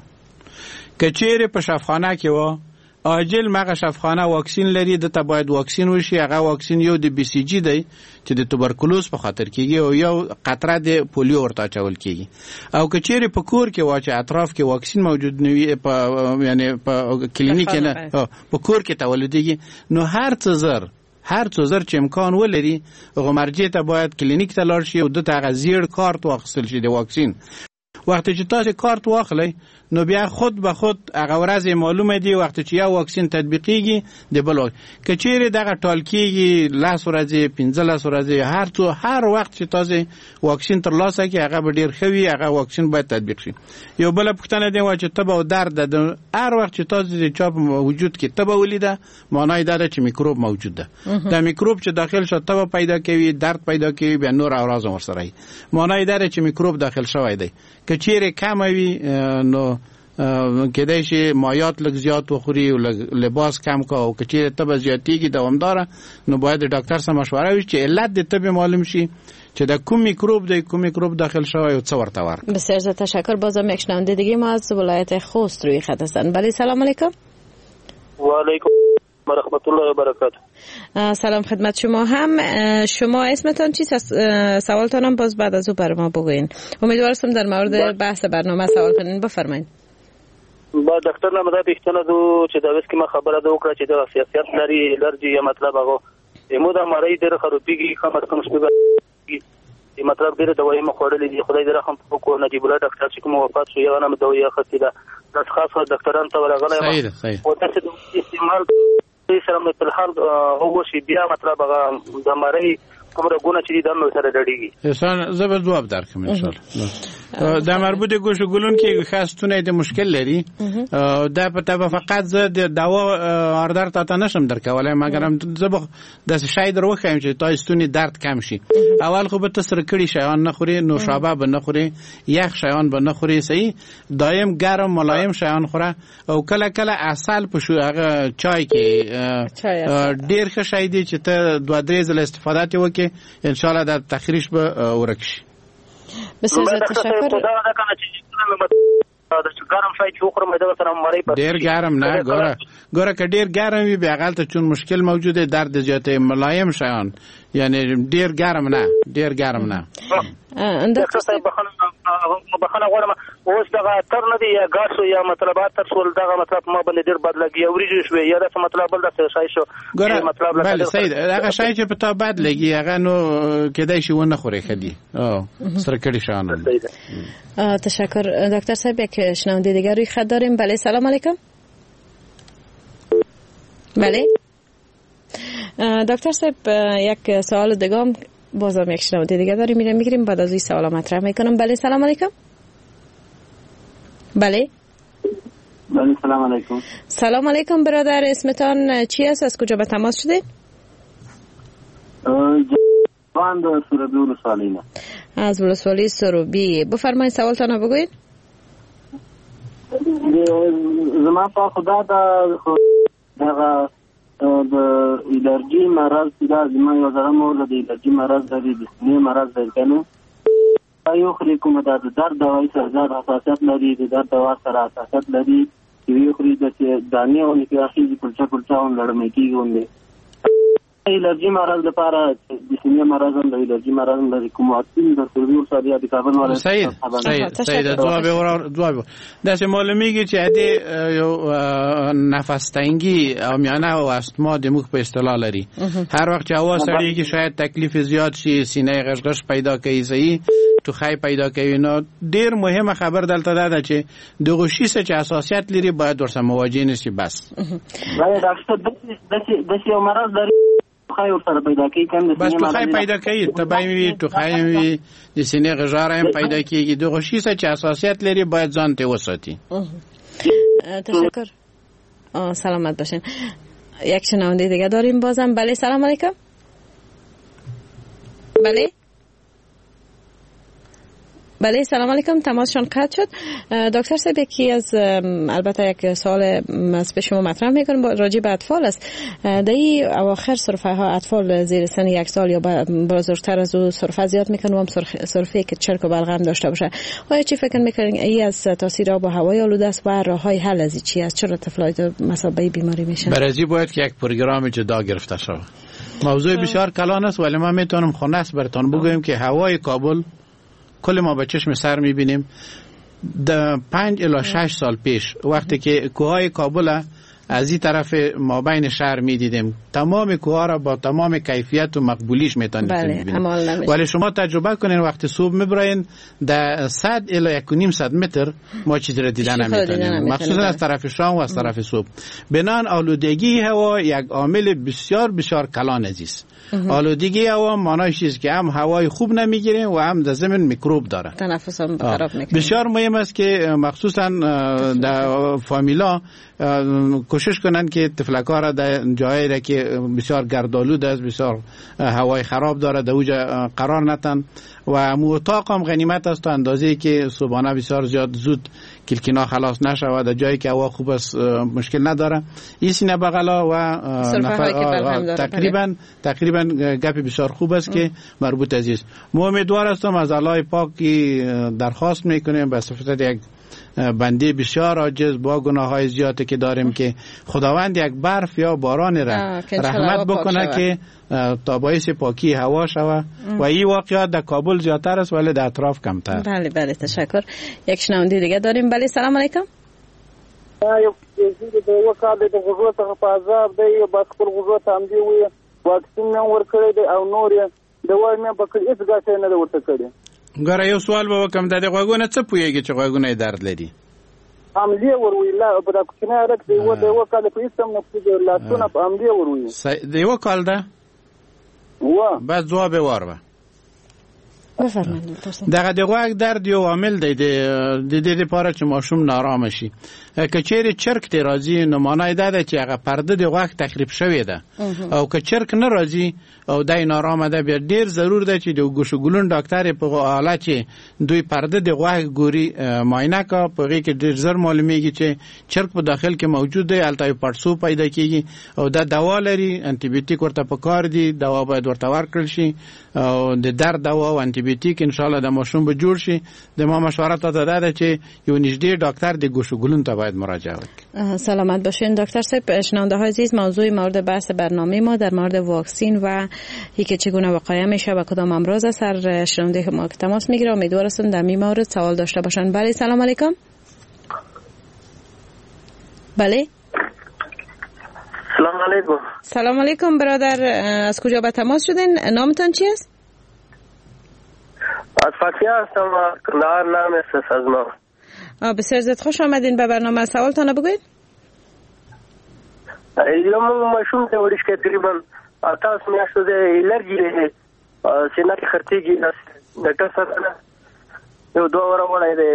که چیرې په شفاخانه کې و عاجل مغه شفاخانه واکسین لري د ته باید واکسین وشي. هغه واکسین یو د بی سی جی دی چې د توبرکلوز په خاطر کېږي او یو قطره د پولیو ورته اچول کېږي. او که چیرې په کور کې واچ اطراف کې واکسین موجود نه وي په یعنی په کلینیک نه په کور کې تولیدېږي نو هر څه زر هر څو زر چې امکان ولري هغه مرجع ته باید کلینیک ته لاړ شي او د هغه زیړ کارت واخیستل شي د واکسین. وقتی چې تاسو کارت واخلئ نو بیا خود به خود هغه ورځ معلومه دی وخت چې یو واکسین تطبیقیږي د بل کچېره دغه ټال کېږي لاس ورځې پنځلس ورځې هر څو هر وخت چې تاسو واکسین تر لاسه کې هغه به ډیر خوي هغه واکسین باید تطبیق شي. یو بل پوښتنه دی چې تبه او درد د هر وخت چې تاسو د چاپ وجود کې تبه ولیده معنی دا ده چې میکروب موجود ده. دا میکروب چې داخل شو تبه پیدا کوي درد پیدا کوي بیا نور اعراض ورسره معنی دا ده چې میکروب داخل شوی دی. کچېره کم وي نو کېدای شي مایات لږ زیات وخوري او لباس کم کا او کچېره تبه زیاتېږي دوامداره نو باید ډاکټر سره مشوره وشي چې علت د تبه معلوم شي چې دا کوم میکروب دی کوم میکروب داخل شوی او څه ورته ورکړي. بسیار زیاد تشکر. بازم یک شنونده دیگه ما از ولایت خوست روی خط هستند. بله سلام علیکم. و علیکم و رحمت الله و برکاته. سلام خدمت شما. هم شما اسمتان چیست؟ سوالتان هم باز بعد از او بر ما بگوین. امیدوارم در مورد بحث برنامه سوال کنین. بفرمایید. با ډاکټر نه مده پښتنه دو چې دا وس کې ما خبره ده وکړه چې دا سیاست لري الرجی یا مطلب هغه یمو دا مړی ډېر خروپیږي خمر کوم شپږ چې مطلب ډېر دوايي مخوړلې دي خدای دې رحم وکړي نجیب الله ډاکټر چې کوم وفات شو یو نه دوايي اخستې ده د خاصه ډاکټرانو ته ورغلی صحیح ده صحیح او تاسو د استعمال سره په الحال هو شي بیا مطلب هغه د مړی کومه ګونه چې د نو سره ډډيږي احسان زبر جواب درکم ان شاء الله. دا مربوطه ګوشو ګلون کې خاصتونه د مشکل لري دا په تابه فقط زه د دوا اوردر ته نشم درکولای مګرم زه د شاید وروخم چې تاسو درد کم شي. اول خو به تاسو کړي شیان نه خوري نوشابه به نه خوري یخ شیان به نه خوري صحیح دایم ګرم ملایم شیان خوره او کله کله عسل په شو هغه چای کې ډیر ښه شای دی چې ته دوه درې ځله استفاده تی وکې ان شاء الله د تخریش به ورکشي. بسیار زیاد تشکر. ګرم شای چې وخورم دا سره مړی په ډیر ګرم نه ګوره ګوره که ډیر ګرم وي بیا غلطه چون مشکل موجوده درد زیاته ملایم شیان یعنی ډیر ګرم نه ډیر ګرم نه. ډاکټر صاحب بخښنه غواړم اوس دغه تر نه دی یا ګاډ یا مطلب تر څول دغه مطلب ما باندې ډیر بد لګي او ریږي شو یا دا مطلب بل د شای شو مطلب بله سید هغه شای چې په تا بد لګي هغه نو کېدای شي ونه خوري خدي او سره کړي شان. تشکر دکتر صاحب. یک شنونده دیگر روی خط داریم. بله سلام علیکم. بله دکتر صاحب یک سوال دیگه بازم یک شنونده دیگه داریم میریم میگیریم بعد از این سوال مطرح میکنم. بله سلام علیکم. بله بله سلام علیکم. سلام علیکم برادر. اسمتان چی است؟ از کجا به تماس شدید؟ جوان د سروبی ولسوالی نه. از ولسوالی سروبی. بفرمایید سوالتان رو بگوید. زما په خدا دا دغه د الرجی مرض دا زما یو ځل مور د الرجی مرض لري د سینې مرض لري کنه یو خري کومه د درد دوايي سره زیات حساسیت لري د درد دوا سره حساسیت لري یو خري د دانې او نکاحي کلچا کلچا هم لړمې کیږي الرجی مرض لپاره د سینې مرض هم د الرجی مرض لري کوم واکسین د سرویر سره د کابل ولا صحیح صحیح صحیح جواب ور جواب دا چې معلومیږي چې اته یو نفس تنګي او میانه او استما د مخ په اصطلاح لري هر وخت چې هوا سړیږي شاید تکلیف زیات شي سینې غشغش پیدا کوي صحیح ټوخی پیدا کوي. نو ډیر مهمه خبر دلته ده چې د غشي سره چې اساسیت لري باید ورسره مواجه نشي بس. وای ډاکټر د دې د یو مرض لري ټوخی ورسره پیدا کوي کوم د بس ټوخی پیدا کوي تبه وي ټوخی وي د سینې غژاره هم پیدا کیږي دغه شی څه چې حساسیت لري باید ځان ته وساتي. تشکر. سلامت باشین. یک شنونده دیگه داریم بازم. بله سلام علیکم. بله بله سلام علیکم. تماسشان قطع شد. دکتر صاحب یکی از البته یک سوال از پیش شما مطرح میکنم راجع به اطفال است. در این اواخر سرفه ها اطفال زیر سن یک سال یا بزرگتر از او سرفه زیاد میکنن و هم سرفه که چرک و بلغم داشته باشه. آیا چی فکر میکنین این از تاثیر آب و هوای آلوده است و راه های حل از چی است؟ چرا طفلای مسابقه بیماری میشن؟ برای باید که یک پروگرام جدا گرفته شود. موضوع بسیار کلان است ولی ما میتونم خلاص براتون بگویم که هوای کابل کل ما به چشم سر میبینیم در پنج الی شش سال پیش وقتی که کوههای کابل از این طرف ما بین شهر میدیدیم تمام کوها را با تمام کیفیت و مقبولیش میتونید ببینید. ولی شما تجربه کنین وقتی صبح میبرین در صد الی یک و نیم صد متر ما چیزی را دیدن نمیتونیم مخصوصا از طرف شام و از طرف صبح. بنان آلودگی هوا یک عامل بسیار بسیار کلان است. آلودگی هوا معنیش است که هم هوای خوب نمیگیریم و هم در زمین میکروب داره. تنفس هم خراب میکنه. بسیار مهم است که مخصوصا در فامیلا کوشش کنن که تفلک‌ها را در جایی را که بسیار گردآلود است بسیار هوای خراب داره در اوجا قرار نتن و مو اتاق هم غنیمت است تا اندازه‌ای که صبحانه بسیار زیاد زود کلکینا خلاص نشه و در جایی که هوا خوب است مشکل نداره. این سینه بغلا و نفر تقریبا تقریبا گپ بسیار خوب است که مربوط است. ما امیدوار هستم از الله پاک درخواست میکنیم به صفت یک بنده بسیار عاجز با گناههای زیادی که داریم که خداوند یک برف یا باران را رحمت بکنه که تا باعث پاکی هوا شوه و این واقعات در کابل زیادتر است ولی در اطراف کمتر. بله بله تشکر. یک شنونده دیگه داریم. بله سلام علیکم. یو د وکړه د غوږو ته په عذاب دی بس پر غوږو ته هم دی وي واکسین مې ورکړی دی او نور د وای مې په کې هیڅ ګټه نه ورته کړی. ګوره یو سوال به وکم د غوږونه څه پوهیږي چې غوږونه درد لري؟ عملیه وروي لا په کوچنی رک دی و د وکړه په هیڅ هم نه پوهیږي لاسونه په عملیه وروي دی وکړه ده و بعد جواب ورو بفرمایید. دغه د غوږ درد یو عامل دی د دې لپاره چې ماشوم نارامه شي. که چیرې چرک ته راځي نو معنی دا ده چې هغه پرده د غوږ تخریب شوې ده او که چرک نه راځي او دای نارامه ده بیا ډیر ضرور ده چې د ګوشګلون ډاکټر په حالت چې دوی پرده د غوږ ګوري معاینه کا په هغه کې ډیر زر معلومیږي چې چرک په داخل کې موجود دی الته پړسو پیدا کیږي او دا دوا لري انټي بیوټیک ورته پکار دی دوا باید ورته ورکړل شي او د درد دوا او انټي بیوټیک ان شاء الله د ماشوم به جوړ شي. د ما مشوره ته ده چې یو نږدې ډاکټر د ګوشګلون ته باید مراجعه وکړي. سلامت باشین دکتر صاحب. شنونده های عزیز موضوع مورد بحث برنامه ما در مورد واکسین و اینکه چگونه وقایع میشه و کدام امراض است سر شنونده ما که تماس میگیره امیدوار هستم در این مورد سوال داشته باشن. بله سلام علیکم. بله سلام علیکم. سلام علیکم برادر. از کجا به تماس شدین؟ نامتان چی است؟ از فاکیا هستم. کندهار نام است از ما. بسیار زیاد خوش آمدین به برنامه. سوالتان بگوید. یو ماشوم ته ورش کې تقریبا تاسو میاشتو د الرجی له سینه کې خرتيږي ډاکټر سره یو دوه ور وړای دی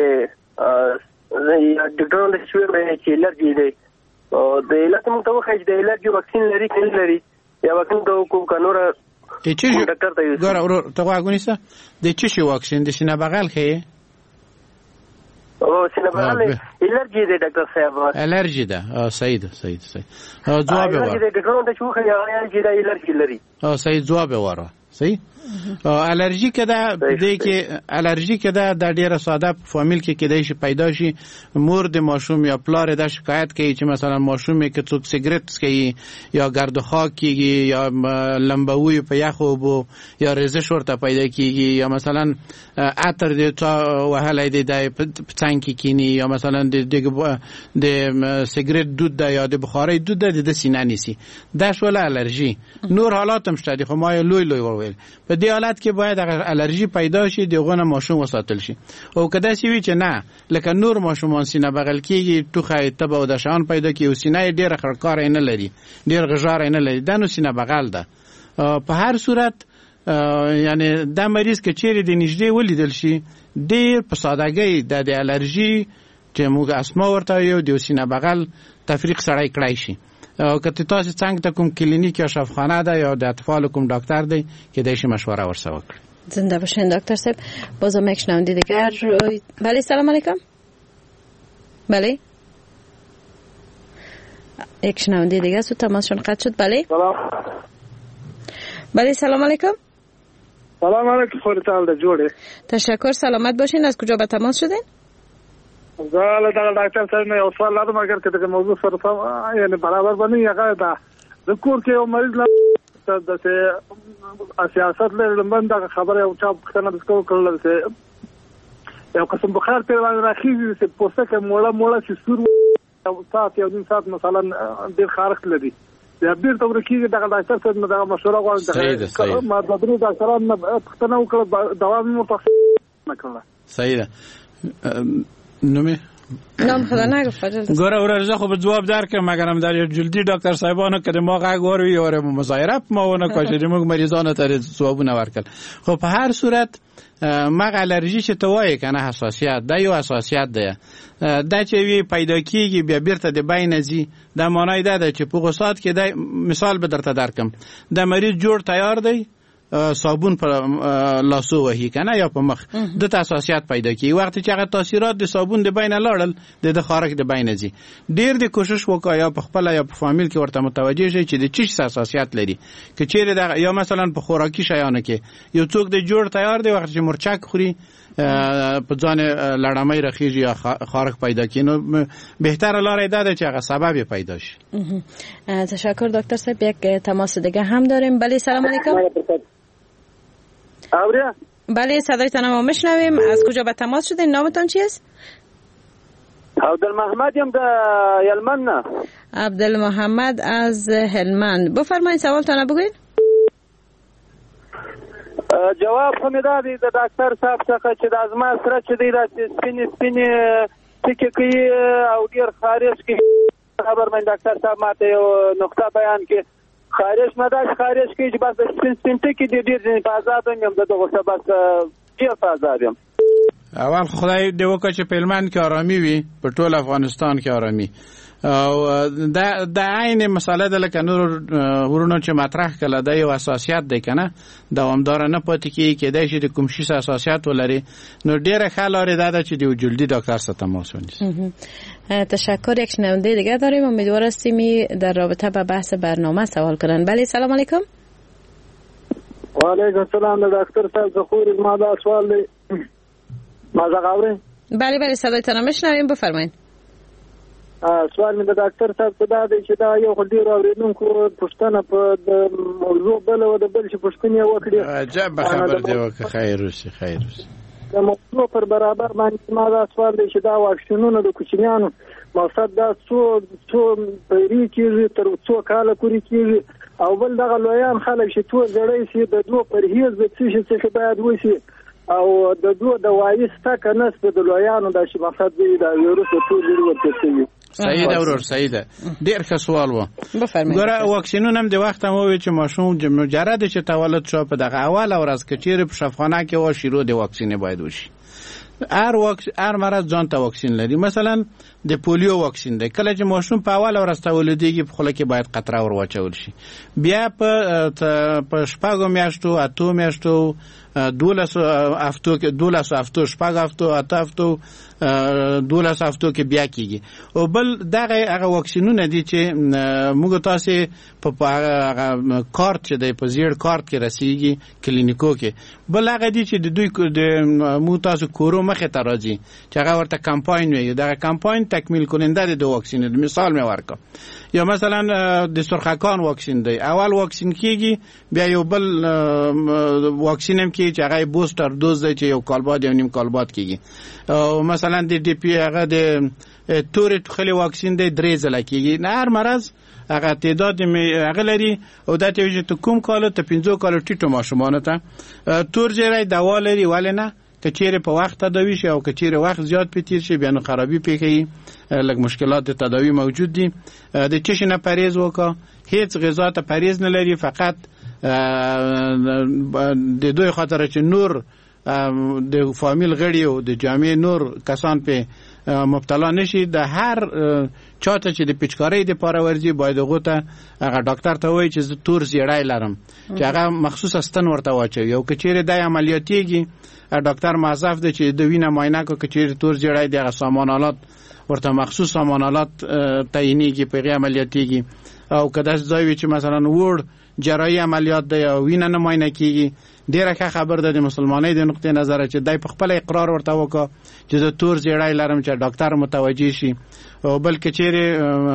ډاکټر له شوی به چې الرجی دی او د علت موږ ته وخت د الرجی واکسین لري کله لري یا واکسین د کو کنور ډاکټر ته یو ګور ور ته واګونیسه د چی شي واکسین د سینه بغل خې او سینه بغل الرجی دی ډاکټر صاحب الرجی ده صحیح ده صحیح صحیح جواب ورکړه الرجی د ډاکټر ته شو خیا الرجی د الرجی لري او صحیح جواب ورکړه صحیح. الرژی که ده دی که الرژی که ده در ډیره ساده فامیل کې کېدای شي پیدا شي. مور د ماشوم یا پلار د شکایت کوي چې مثلا ماشوم کې څوک سیګریټ څکي یا گرد خاک کیږي یا لمبوي په یخ او یا رزش ورته پیدا کیږي یا مثلا عطر د تا وهلای دی د څنګه کینی یا مثلا د د سیګریټ دود ده یا د بخاري دود ده د سینه نیسی دا شول الرژی. نور حالات هم شته خو ما لوی لوی وویل په دې حالت کې باید الرژی پیدا شي دغه ماشوم وساتل شي او کدا سی وی چې نه لکه نور ماشومان سینه بغل کېږي ټوخه تبه او د شان پیدا کوي او سینه ډیره خرکار نه لري ډیر غژار نه لري دا نو سینه بغل ده په هر صورت یعنی دا مریض که چیرې د نږدې ولیدل شي ډېر په سادهګۍ د الرژي چې موږ اسما ورته یو د سینه بغل تفریق سړی کړای شي. که تاسو څنګه ته کوم کلینیک یا شفاخانه ده یا د اطفال کوم دکتر دی که دایش مشوره ورسره وکړي. زنده باشین دکتر صاحب. بازم یک شنونده دیگر. بله سلام علیکم. بله یک شنونده دیگر سو تماسشون قطع شد. بله سلام. بله سلام علیکم. سلام علیکم خورتال ده جوړه. تشکر سلامت باشین. از کجا به تماس شدین؟ زال دا ډاکټر صاحب نه یو سوال لرم اگر که د موضوع سره یعنی برابر باندې هغه دا د کور کې یو مریض لا د سیاست لرلمن دا خبره او چا څنګه د څو کول څه یو قسم بخار په باندې راخیږي چې پوسټه کې موړه موړه چې سور او ساعت یو نیم ساعت مثلا ډیر خارق لري یا بیر ته ورکیږي دا ډاکټر صاحب نه دا مشوره غواړي ما د درو ډاکټرانو نه پښتنه وکړه دوا مې متخصص نه کړله. صحیح ده. نومه نام خدا نگفت. گوره ورزه خب جواب دار که مگرم در جلدی دکتر صاحبانو که ما غوار وی اور مظاهره ما ونه کاشیم مریضانو تر جوابونه ورکل. خب په هر صورت مغ الرژی چې توای کنه حساسیت دا یو حساسیت ده دا چې وی پیدا کیږي بیا بیرته د بین زی د معنی ده چې په غوسات کې د مثال به درته درکم د مریض جوړ تیار دی صابون پر لاسو وهی کنه یا په مخ د تاساسیت پیدا کی وخت چې هغه تاثیرات د صابون د بین لاړل د خارق د بین زی ډیر د کوشش وکړه یا په خپل یا په فامیل کې ورته متوجه شي چې د چیش حساسیت لري که چیرې د یا مثلا په خوراکي شیانو کې یو څوک د جوړ تیار دی وخت چې مرچک خوري په ځان لړمای رخیږي یا خارق پیدا کینو بهتره لاره ده چې هغه سبب پیدا شي. تشکر دکتر صاحب. یک تماس دیگه هم داریم. بله سلام علیکم. آوریا؟ بله صدایتان ما میشنویم. از کجا به تماس شدین؟ نامتان چی است؟ عبدالمحمد یم در هلمند. نه عبدالمحمد از هلمند. بفرمایید سوالتان بگوین. جواب خو می دادی د ډاکټر صاحب څخه چې د ازما سره چې دی د سپین سپین ټکی کوي او ډیر خارج کوي خبر مې ډاکټر صاحب ماته یو نقطه بیان کې خارج نه دا خارج کوي چې بس سپین سپین ټکی دی ډیر په آزاد یم دغه څه بس ډیر په آزاد یم. اول خدای دې وکړي چې په هلمند کې آرامي وي په ټول افغانستان کې آرامي او دا د عین مساله د لکه نور ورونو چې مطرح کړه د یو اساسیات دی کنه دوامدار نه پاتې کیږي کې د شي د کوم شي اساسیات ولري نو ډیره خلاره ده چې د جلدی ډاکټر سره تماس ونیسي. تشکر. یک شنونده دیگه داریم. امیدوار هستیم در رابطه با بحث برنامه سوال کنن. بله سلام علیکم. و علیکم السلام دکتر صاحب زخوری ما دا سوال دی مازه غاوري. بله بله صدایتان میشنویم بفرمایید. سوال مې د ډاکټر صاحب څخه دا دی چې دا یو ډیر اوریدونکو پښتنه په د موضوع بل او د بل شي پښتنه وکړي. عجب خبر دی وکړه. خیر اوسې خیر اوسې. د موضوع پر برابر باندې ما دا سوال دی چې دا واکسینونه د کوچنیانو مقصد دا څو څو پیری کېږي تر څو کال پورې کېږي او بل دغه لویان خلک چې ټول زړی شي د دوه پرهیز د څه څه باید وشي او د دوه د وایي ستکه نسبه د لویانو دا چې مقصد دی دا ویروس ټول لري ورته کوي. صحیح ده ورور صحیح ده. ډیر ښه سوال و. ګوره واکسینونه هم د وخت مو وی چې ماشوم مجرد چې تولد شو په دغه اول ورځ کې چیرې په شفاخانه کې و شروع د واکسینې باید وشي. هر واکس هر مرض ځان ته واکسین لري. مثلا د پولیو واکسین دی کله چې ماشوم په اول ورځ تولیدېږي په خوله کې باید قطره ور واچول شي. بیا په په شپږو میاشتو اتو میاشتو دولس هفتو کې دولس هفتو شپږ هفتو اته هفتو دولس هفتو کې بیا کیږي. او بل دغه هغه واکسینونه دي چې موږ تاسو په کارت چې د په زیړ کارت کې رسیږي کلینیکو کې بل هغه دي چې د دوی د موږ تاسو کورو مخه ته راځي چې هغه ورته کمپاین وي. دا کمپاین تکمیل کننده د واکسین د مثال مې ورکړم. یا مثلا د سرخکان واکسین دی اول واکسین کیږي بیا یو بل واکسین هم کیږي چې هغه بوستر دوز دی چې یو کال بعد یا نیم کال بعد کیږي. او مثلا د ډي پی هغه د تورې خلی واکسین دی درې ځله کیږي. نه هر مرض هغه تعداد هغه لري او دا ته چې کوم کال ته پنځه کال ټیټو ماشومان ته تور جری دوا لري ولې نه که چیرې په وخت تداوی شي او که چیرې وخت زیات پېتیر شي بیا نو خرابي پیږي لږ مشکلات د تداوی موجود دي. د چشي نه پرهیز وکړه هیڅ غذا ته پرهیز نه لري فقط د دوی خاطر چې نور د فامیل غړي او د جامع نور کسان په مبتلا نشي، د هر چاته چې د پچکارۍ د پاره ورځي باید غوته هغه ډاکټر ته وایي چې زه تور زیړی لرم چې هغه مخصوص استن ورته واچوي. یو کچېره د عملیاتیږي ډاکټر معذف دی چې د وینه معاینه کو کچېره تور زیړی دی، هغه سامانالات ورته مخصوص سامانالات تعیینیږي په عملیاتیږي. او کدا ځای وي چې مثلا وړ جراحي عملیات دی او وینه نه معاینه کیږي، ډیره ښه خبر ده د مسلمانۍ د نقطې نظر چې دای په خپل اقرار ورته وکړه چې زه تور زیړی لرم چې ډاکټر متوجي شي. او بلکې چیرې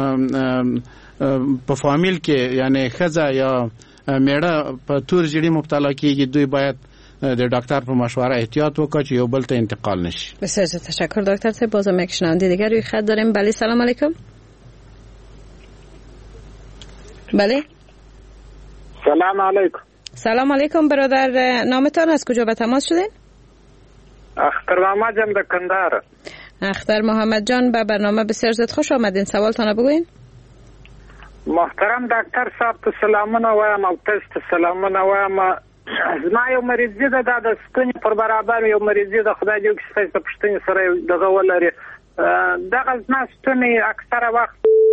په فامیل کې یعنی ښځه یا میړه په تور زیړی مبتلا کیږي، دوی باید د ډاکټر په مشوره احتیاط وکړي چې یو بل ته انتقال نشي. بسیار تشکر دکتر صاحب. بازم یک شنونده دیگر روی خط داریم. بله سلام علیکم. بله سلام علیکم. سلام علیکم برادر، نامتان از کجا به تماس شدین؟ اختر محمد جان در کندهار. اختر محمد جان به برنامه بسیار زیاد خوش آمدین. سوالتان بگوین. محترم دکتر صاحب ته سلامونه وایم او تاسو ته سلامونه وایم. زما یو مریضي ده د ستوني پر برابر یو مریضي ده، خدای دې وکړي چې پښتني سره دغه ولري. دغه زما ستوني اکثره وخت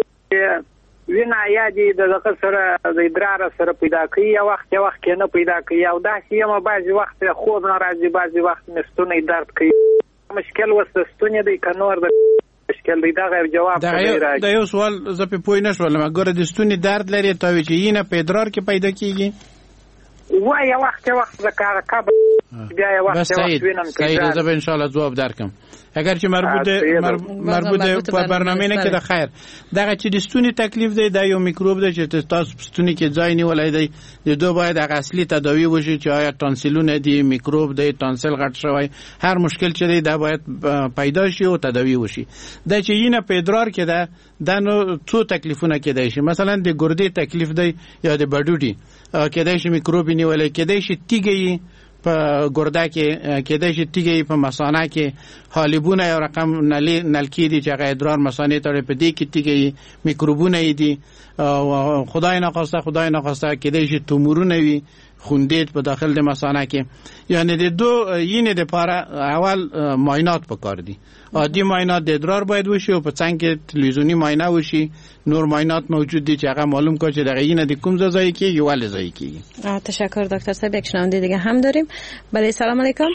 وینا یا دې دغه سره د ادرار سره پیدا کوي، یا وخت یا وخت نه پیدا کوي، او داسې یم بعضې وخت خوب نه راځي، بعضې وخت مې ستونی درد کوي. مشکل وس د ستوني دی که نور د مشکل دی؟ دغه جواب د یو سوال زه پې پوه نه شولم. ګوره د ستوني درد لري ته وایي چې اینه په ادرار کې پیدا کیږي؟ وای یا وخت یا وخت د کار کب بیا یا وخت یا وخت وینم که صحیح ده. زه به انشاءالله ځواب درکم اگر چې مربوط مربوط په برنامه نه کې د خیر. دغه چې د ستوني تکلیف دی دا یو میکروب دی چې تاسو ستوني کې ځای نیولای دی، د دوه باید هغه اصلي تداوی وشي چې آیا تانسیلونه دی، میکروب دی، تانسیل غټ شوی، هر مشکل چې دی دا باید پیدا شي او تداوی وشي. دا چې اینه په ادرار کې ده دا نو څو تکلیفونه کېدای شي، مثلا د ګردې تکلیف دی یا د بډوډي کېدای شي میکروب نیولای، کېدای شي تیږه په ګرده کې، کېدای شي تیږه په مثانه کې، حالبونه یو رقم نلی نلکی دي چې هغه ادرار مثانه ته په دې کې تیږه میکروبونه دي، او خدای ناخواسته خدای ناخواسته کېدای شي تومورونه وي خوندید په داخل د مثانه کې. یعنی د دو یینې د پاره اول معاینات پکار دي. عادي معاینات د ادرار باید وشي او په څنګه کې تلویزیونی معاینه وشي. نور معاینات موجود دي چې هغه معلوم کړي چې دغه یینې د کوم ځای کې ولې ځای کېږي. تشکر دکتر صاحب. یک شنونده دیگه هم داریم. بله سلام علیکم.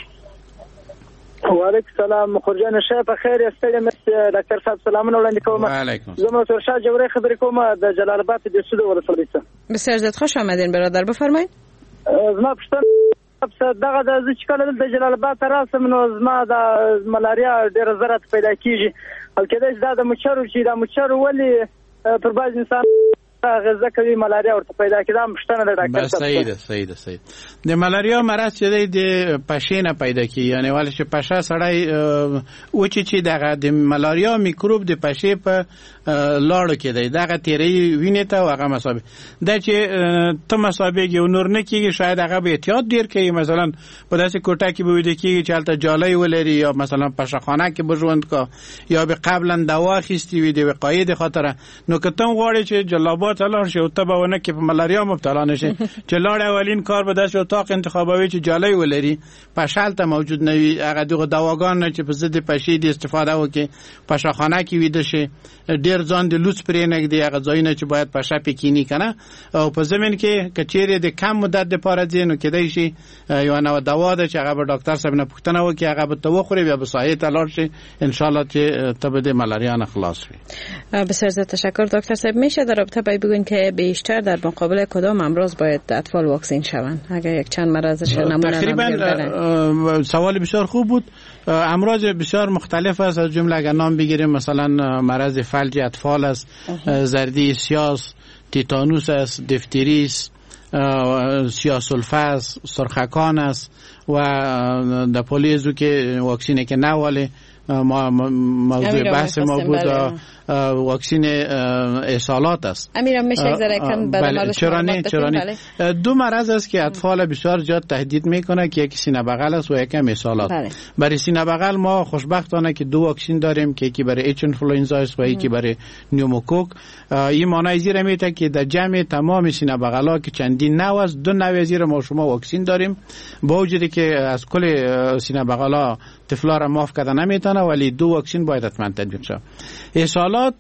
و علیکم سلام. خورجان شه په خیر استلم دکتر صاحب سلامونه وړاندې کوم. وعلیکم. زما تر شاه جوړه خبرې کوم د جلال آباد د سود ولسوالۍ څخه. بسیار زیات خوش آمدین برادر، بفرمایئ. زما پښتون دغه د چې کله د جلال آباد ته راسم نو زما د ملاریا ډېره زرت پیدا کیږي، او کېدای شي دا د مچرو چې د مچرو ولې پر بعض انسان غذا کوي ملاریا ورته پیدا کیږي. دا مشتنه د ډاکټر صاحب. صحیح ده صحیح ده صحیح. د ملاریا مرض چې دی د پښې نه پیدا کیږي، یعنی ولې چې پښه سړی و چې چې دغه د ملاریا میکروب د پښې په لاړو کې دی، دغه تیری وینې ته هغه مصابه دا چې ته مصابه یو نور نه کیږي، شاید هغه به احتیاط ډیر کوي، مثلا په داسې کوټه کې به ویل کیږي چې هلته جالۍ ولري، یا مثلا پښخانه کې به ژوند کا، یا به قبلا دوا اخیستی وي د وقایې د خاطر. نو که ته غواړې چې جلابات لاړ شي او ته به ونه کې په ملاریا مبتلا نشي چې لاړ اولین کار به داسې اتاق انتخابوي چې جالۍ ولري، پښه ته موجود نه وي، هغه دغه دواګان نه چې په ضد پښې د استفاده وکړي، پښخانه کې ویده شي، ډیر ځان د لوس پرې نه دی، هغه ځایونه چې باید پښه پکینی کنه، او په زمين کې کچېره د کم مدت لپاره ځینو کېدای شي یو نو دوا ده چې هغه به ډاکټر صاحب نه پوښتنه وکړي، هغه به توخوري بیا به صحیح ته لاړ شي ان شاء الله چې ته به د ملاریا نه خلاص شي. بسیار زیاد تشکر دکتر صاحب. میشه در رابطه با بگوین که بیشتر در مقابل کدام امراض باید اطفال واکسین شوند؟ اگر یک چند مرضش نمونه تقریبا سوال بسیار خوب بود. امراض بسیار مختلف است، از جمله اگر نام بگیریم مثلا مرض فلج اطفال است، زردی سیاس، تیتانوس است، دیفتری است، سیاسلفه است، سرخکان است و در پولیزو که واکسینه که نواله ما موضوع بحث ما بود واکسین اصالات است. امیرم میشه یک ذره کم بله. چرا نه چرا نه بله. دو مرض است که اطفال بسیار زیاد تهدید میکنه که یکی سینه بغل است و یکی اصالات. بله. برای سینه بغل ما خوشبختانه که دو واکسین داریم که یکی برای اچ انفلوئنزا است و یکی برای نیوموکوک. این معنی زیر میته که در جمع تمام سینه بغلا که چندین نوع است دو نوع زیر ما شما واکسین داریم، با وجودی که از کل سینه بغلا طفلا را معاف کردن نمیتونه ولی دو واکسین باید حتما تطبیق شه. اصالات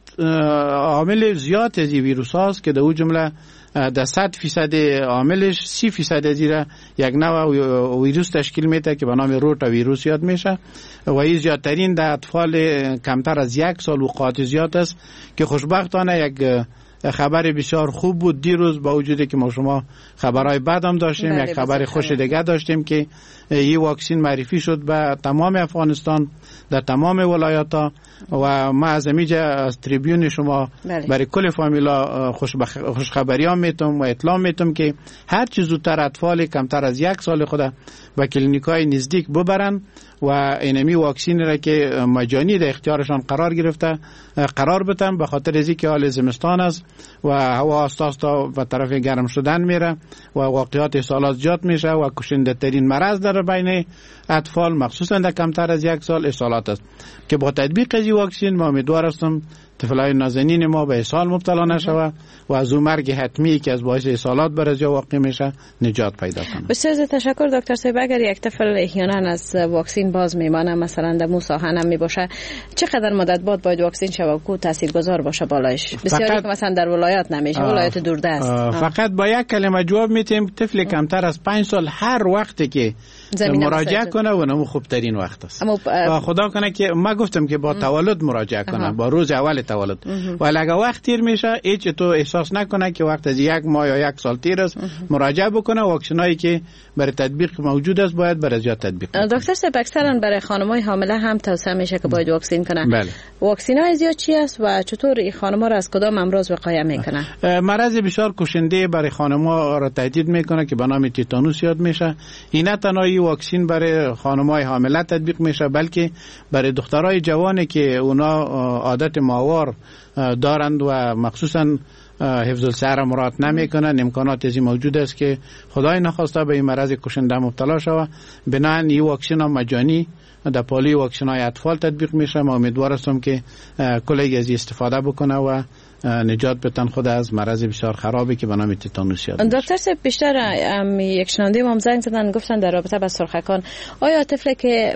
عامل زیاد از این ویروس هاست که در اون جمله در صد فیصد عاملش سی فیصد از این یک نوع ویروس تشکیل میده که به نام روتا ویروس یاد میشه و این زیادترین در اطفال کمتر از یک سال وقایت زیاد است که خوشبختانه یک خبر بسیار خوب بود دیروز، با وجودی که ما شما خبرهای بد هم داشتیم یک خبر خوش دیگه داشتیم که این واکسین معرفی شد به تمام افغانستان در تمام ولایات ها و ما از اینجا از تریبیون شما بله. برای کل فامیلا خوشخبری ها میتم و اطلاع میتم که هر چیز زودتر اطفال کمتر از یک سال خود به کلینیک های نزدیک ببرن و اینمی واکسین را که مجانی در اختیارشان قرار گرفته قرار بدن، به خاطر از اینکه حال زمستان است و هوا استاس تا به طرف گرم شدن میره و واقعیات اصالات زیاد میشه و کشنده ترین مرض در بین اطفال مخصوصا در کمتر از یک سال اصالات است که با تطبیق از واکسین ما امیدوار هستم طفلای نازنین ما به اسهال مبتلا نشوه و از اون مرگ حتمی که از باعث اسهالات برای واقع میشه نجات پیدا کنه. بسیار تشکر دکتر صاحب. اگر یک طفل احیانا از واکسین باز میمانه، مثلا در موساهن هم میباشه، چقدر مدت بعد باید واکسین شوه که تاثیرگذار باشه بالایش؟ بسیاری که مثلا در ولایات نمیشه، ولایات دوردست. فقط با یک کلمه جواب میتیم طفل کمتر از پنج سال هر وقتی که مراجعه کنه و نمو خوب ترین وقت است. خدا کنه که ما گفتم که با تولد مراجعه کنه، با روز اول تولد. ولی اگه وقت تیر میشه هیچ تو احساس نکنه که وقت از یک ماه یا یک سال تیر است، مراجعه بکنه. واکسینایی که برای تطبیق موجود است باید برای زیاد تطبیق کنه. دکتر صاحب اکثرا برای خانمای حامله هم توصیه میشه که باید واکسین کنن. بله. واکسینای زیاد چی است و چطور این خانم‌ها را از کدام امراض وقایه میکنن؟ مرض بسیار کشنده برای خانم‌ها را تهدید میکنه که به نام تیتانوس یاد میشه. این نه تنها واکسین برای خانم‌های حامله تطبیق میشه بلکه برای دخترای جوانی که اونا عادت ماهوار دارند و مخصوصا حفظ الصحه مراد نمیکنن، امکانات ازی موجود است که خدای نخواسته به این مرض کشنده مبتلا شوه. بنابراین این واکسن ها مجانی در پالی واکسن های اطفال تطبیق میشه. ما امیدوار هستم که کلی از استفاده بکنه و نجات بتن خود از مرض بسیار خرابی که به نام تیتانوس یاد میشه. دکتر صاحب بیشتر یک شنونده ما زنگ زدن گفتن در رابطه با سرخکان، آیا طفلی که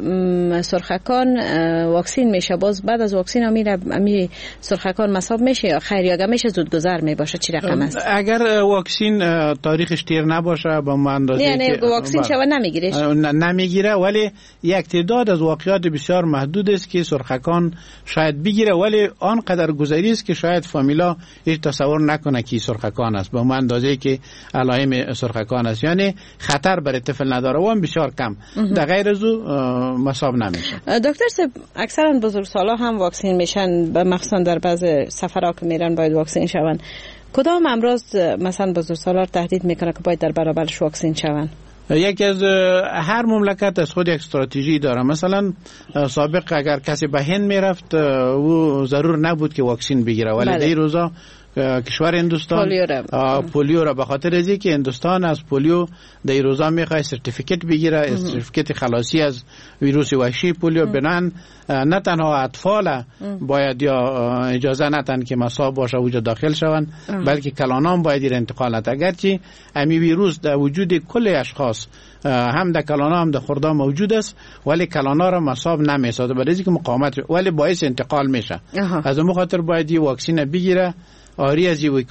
سرخکان واکسین میشه باز بعد از واکسین هم میره می سرخکان مصاب میشه یا خیر یا میشه زودگذر میباشه؟ چی رقم است؟ اگر واکسین تاریخش تیر نباشه با ما اندازه یعنی واکسین شو نمیگیره نمیگیره ولی یک تعداد از واقعات بسیار محدود است که سرخکان شاید بگیره ولی آنقدر گذری است که شاید فامیل هیچ تصور نکنه که سرخکان است، به اون اندازه که علائم سرخکان است، یعنی خطر برای طفل نداره و بسیار کم. در غیر از او مصاب نمیشه. دکتر صاحب اکثرا بزرگسالا هم واکسین میشن، مخصوصا در بعض سفرها که میرن باید واکسین شون. کدام امراض مثلا بزرگسالا رو تهدید میکنه که باید در برابرش واکسین شون؟ یکی از هر مملکت از خود یک استراتژی داره. مثلا سابق اگر کسی به هند میرفت او ضرور نبود که واکسین بگیره ولی بله. در روزا کشور هندوستان پولیو را پولیو را به خاطر از اینکه هندوستان از پولیو در روزا میخواد سرتیفیکت بگیره، سرتیفیکت خلاصی از ویروس وحشی پولیو. بنان نه تنها اطفال باید یا اجازه ندن که مصاب باشه وجود داخل شوند بلکه کلانان باید این انتقال نده. اگرچه امی ویروس در وجود کل اشخاص هم در کلانا هم در خردا موجود است ولی کلانا را مصاب نمیسازه برای اینکه مقاومت ولی باعث انتقال میشه. از اون خاطر باید این واکسین بگیره، آری از این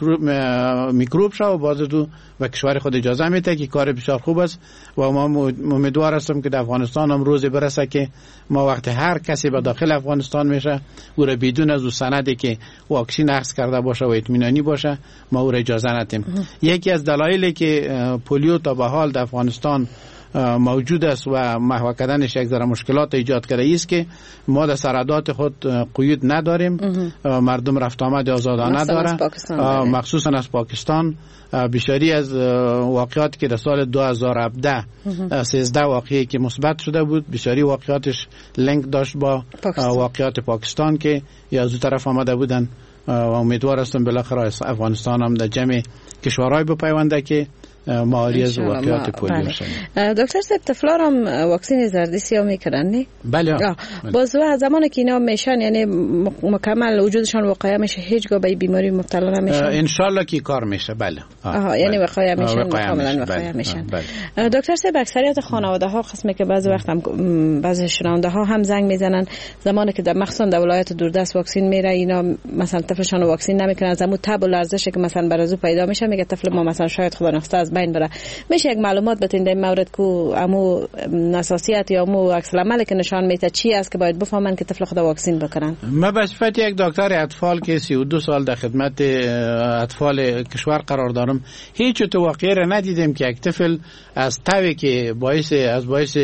میکروب شو و باز دو و کشور خود اجازه میده که کار بسیار خوب است و ما امیدوار هستم که در افغانستان هم روزی برسه که ما وقت هر کسی به داخل افغانستان میشه او را بدون از او سندی که واکسین اخذ کرده باشه و اطمینانی باشه ما او را اجازه ندیم. یکی از دلایلی که پولیو تا به حال در افغانستان موجود است و محو کردنش یک ذره مشکلات ایجاد کرده است که ما در سرحدات خود قیود نداریم، مردم رفت آمد آزادانه داره، مخصوصا از پاکستان. بسیاری از واقعاتی که در سال دو هزار و هفده سیزده واقعی که مثبت شده بود، بسیاری واقعاتش لینک داشت با پاکستان. واقعات پاکستان که یا از اون طرف آمده بودن و امیدوار هستم بالاخره افغانستان هم در جمع کشورهای بپیونده که مالی از واقعات پولیو شد. دکتر صاحب طفلا هم واکسین زردی سیاه میکنن نی؟ بله. باز و زمانی که اینا میشن یعنی مکمل وجودشان واقعا میشه، هیچگاه به بیماری مبتلا نمیشن؟ ان شاء الله که کار میشه. بله. آها یعنی واقعا میشن، کاملا واقعا میشن. دکتر صاحب اکثریت خانواده ها قسمی که بعضی وقت هم بعضی شنونده ها هم زنگ میزنن زمانی که در مخصوصا در ولایت دوردست واکسین میره، اینا مثلا طفلشون واکسین نمیکنن، از اون تب و لرزشی که مثلا برازو پیدا میشه، میگه طفل ما مثلا شاید خدا نخواسته از بین بره. میشه یک معلومات بتین در مورد کو امو نساسیت یا امو عکس العمل که نشان میده چی است که باید بفهمن که طفل خدا واکسین بکنن؟ ما به صفت یک دکتر اطفال که سی و دو سال در خدمت اطفال کشور قرار دارم، هیچ تو واقعی را ندیدیم که یک طفل از تاوی که باعث از باعث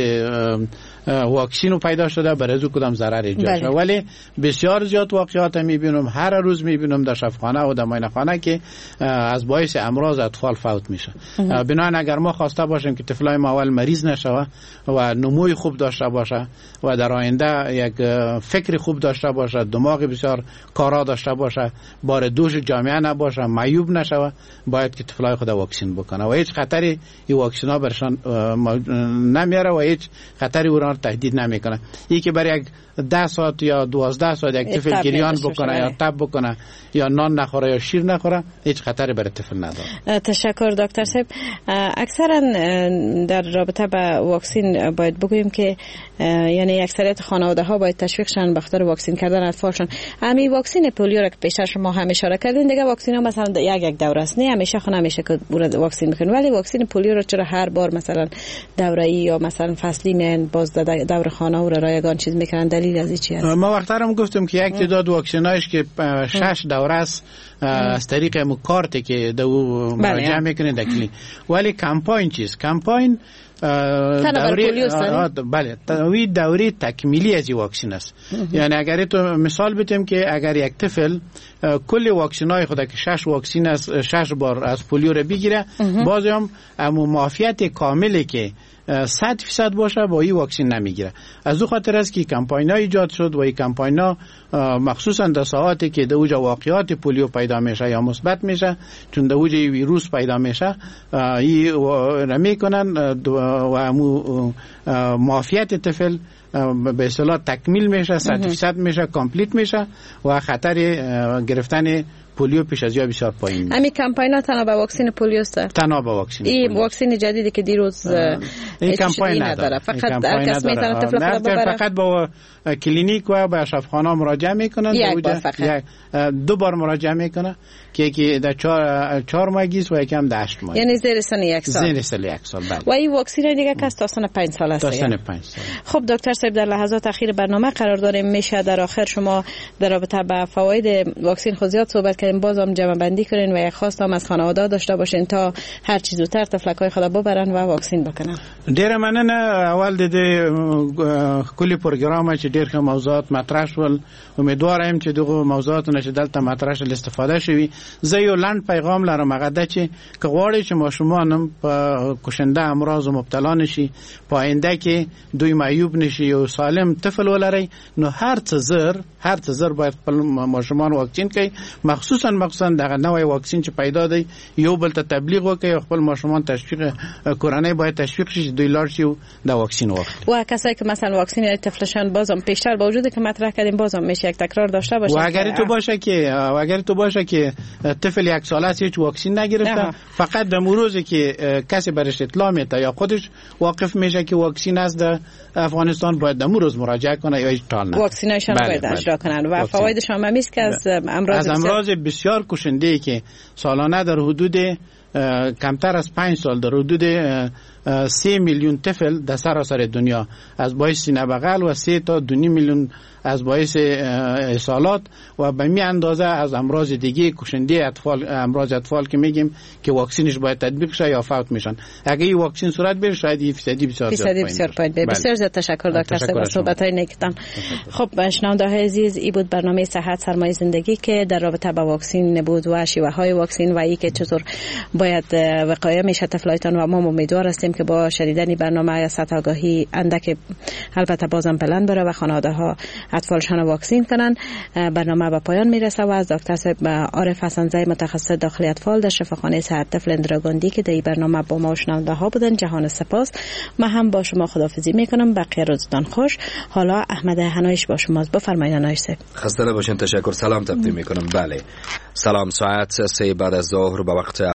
واکسین پیدا شده برای از کدام ضرر ایجاد شده، ولی بسیار زیاد واقعات میبینم، هر روز میبینم در شفاخانه و در معاینه‌خانه که از باعث امراض اطفال فوت میشه. بنابراین اگر ما خواسته باشیم که طفلای ما اول مریض نشه و نموی خوب داشته باشه و در آینده یک فکر خوب داشته باشه، دماغ بسیار کارا داشته باشه، بار دوش جامعه نباشه، معیوب نشه، باید که طفلای خود واکسین بکنه و هیچ خطری این واکسینا برشان نمیاره و هیچ خطری اون تهدید نمیکنه. یکی برای یک ده ساعت یا دوازده ساعت یک طفل گریان بکنه یا تب بکنه یا نان نخوره یا شیر نخوره، هیچ خطری برای طفل نداره. تشکر دکتر صاحب. اکثرا در رابطه با واکسین باید بگوییم که یعنی اکثریت خانواده ها باید تشویق شن به خاطر واکسین کردن اطفالشون. همین واکسین پولیو را که پیش شما هم اشاره کردین، دیگه واکسین ها مثلا یک یک دوره است، نه همیشه خود نمیشه که واکسین میکنن، ولی واکسین پولیو رو چرا هر بار مثلا دوره‌ای یا مثلا فصلی میان باز دور خانه و رایگان چیز میکنن؟ دلیل از چی است؟ ما وقتارم گفتم که یک تعداد واکسینایش که شش دوره است از طریق مو کارت که دو مراجعه میکنه دکلی، ولی کمپاین چیز کمپاین دوری بله دوری دوری تکمیلی از واکسین است. یعنی اگر تو مثال بتیم که اگر یک طفل کل واکسینای خود که شش واکسین از شش بار از پولیو را بگیره، باز هم امو معافیت کاملی که صد فیصد باشه با این واکسین نمیگیره. از او خاطر است که کمپاین ها ایجاد شد و این کمپاین ها مخصوصا در ساعاتی که در اوجا واقعات پولیو پیدا میشه یا مثبت میشه، چون در اوجا ویروس پیدا میشه، این رمی کنن و معافیت طفل به اصطلاح تکمیل میشه، صد فیصد میشه، کامپلیت میشه و خطر گرفتن پولیو پیش از یا بسیار پایین. همین کمپاین تنها به واکسین پولیو است؟ تنها به واکسین. این واکسین جدیدی که دیروز این کمپاین نداره، فقط هر کس میتونه طفل خود ببره، فقط با کلینیک و به شفاخانه مراجعه میکنن، یک بار فقط دو بار مراجعه میکنه که یکی در چهار چهار ماهگیست و یکی هم در هشت ماه، یعنی زیر سن یک سال. زیر سن یک سال بله. و این واکسین دیگه که تا سن پنج سال است. تا سن پنج سال. خب دکتر صاحب، در لحظات اخیر برنامه قرار داریم، میشه در آخر شما در رابطه با فواید واکسین خود زیاد صحبت کردیم، بازم جمع بندی کنین و یک خواست هم از خانواده داشته باشین تا هر چیز زودتر طفلکای خود ببرن و واکسین بکنن. ډیر مننه. اول د کلی پروګرام چې ډیر ښه موضوعات مطرح شول، امیدوارم چې دغه موضوعات نشه دلته مطرح شل استفاده شوي. زه یو لاند پیغام لرم، هغه ده چې که غواړئ چې ماشومان په کشنده امراض مبتلا نشي، په آینده کې دوی معیوب نشي او سالم طفل ولري، نو هر څه زر هر څه زر باید خپل ماشومان واکسین کړي، مخصوصا مخصوصا دغه نوې واکسین چې پیدا دی یو بل ته تبلیغ وکړي، خپل ماشومان تشویق کورنۍ باید تشویق شي دوی لاړ شي د واکسین واخلي. و کسایی که مثلا واکسین طفلشان بازم پیشتر با وجود که مطرح کردیم بازم میشه یک تکرار داشته باشه. و اگر تو باشه که و اگر تو باشه که طفل یک ساله است هیچ واکسین نگرفته، فقط در روزی که کسی برش اطلاع میده یا خودش واقف میشه که واکسین از در افغانستان، باید در روز مراجعه کنه یا هیچ تال نه، واکسیناشون باید اجرا کنن و فوایدش هم هست که از امراض از امراض بسیار کشنده که سالانه در حدود کمتر از پنج سال در حدود سه میلیون طفل در سراسر دنیا از باعث سینه بغل و سه تا دو میلیون از باعث اسهالات و به می اندازه از امراض دیگه کشنده اطفال، امراض اطفال که میگیم که واکسینش باید تطبیق شه یا فوت میشن. اگه این واکسین صورت بگیره شاید این فیصدی بسیار بسیار پایین بشه. بسیار زیاد تشکر دکتر صاحب صحبت‌های نیکتان. خب شنونده‌های عزیز، این بود برنامه صحت سرمایه زندگی که در رابطه با واکسین بود و شیوه‌های واکسین و اینکه چطور باید وقایع میشه طفلایتان و ما امیدوار هستیم که با شنیدن برنامه یا سطح آگاهی اندک البته بازم بلند بره و خانواده‌ها اطفالشان واکسین کنن. برنامه به پایان میرسه و از دکتر صاحب عارف حسن‌زی متخصص داخلی اطفال در شفاخانه صحت طفل اندراگاندی که در این برنامه با ما شنونده ها بودن جهان سپاس. من هم با شما خداحافظی میکنم. بقیه روزتان خوش. حالا احمد هنایش با شماست. بفرمایید هنایش صاحب. خسته نباشین. تشکر. سلام تقدیم میکنم. بله سلام. ساعت سه بعد از ظهر به وقت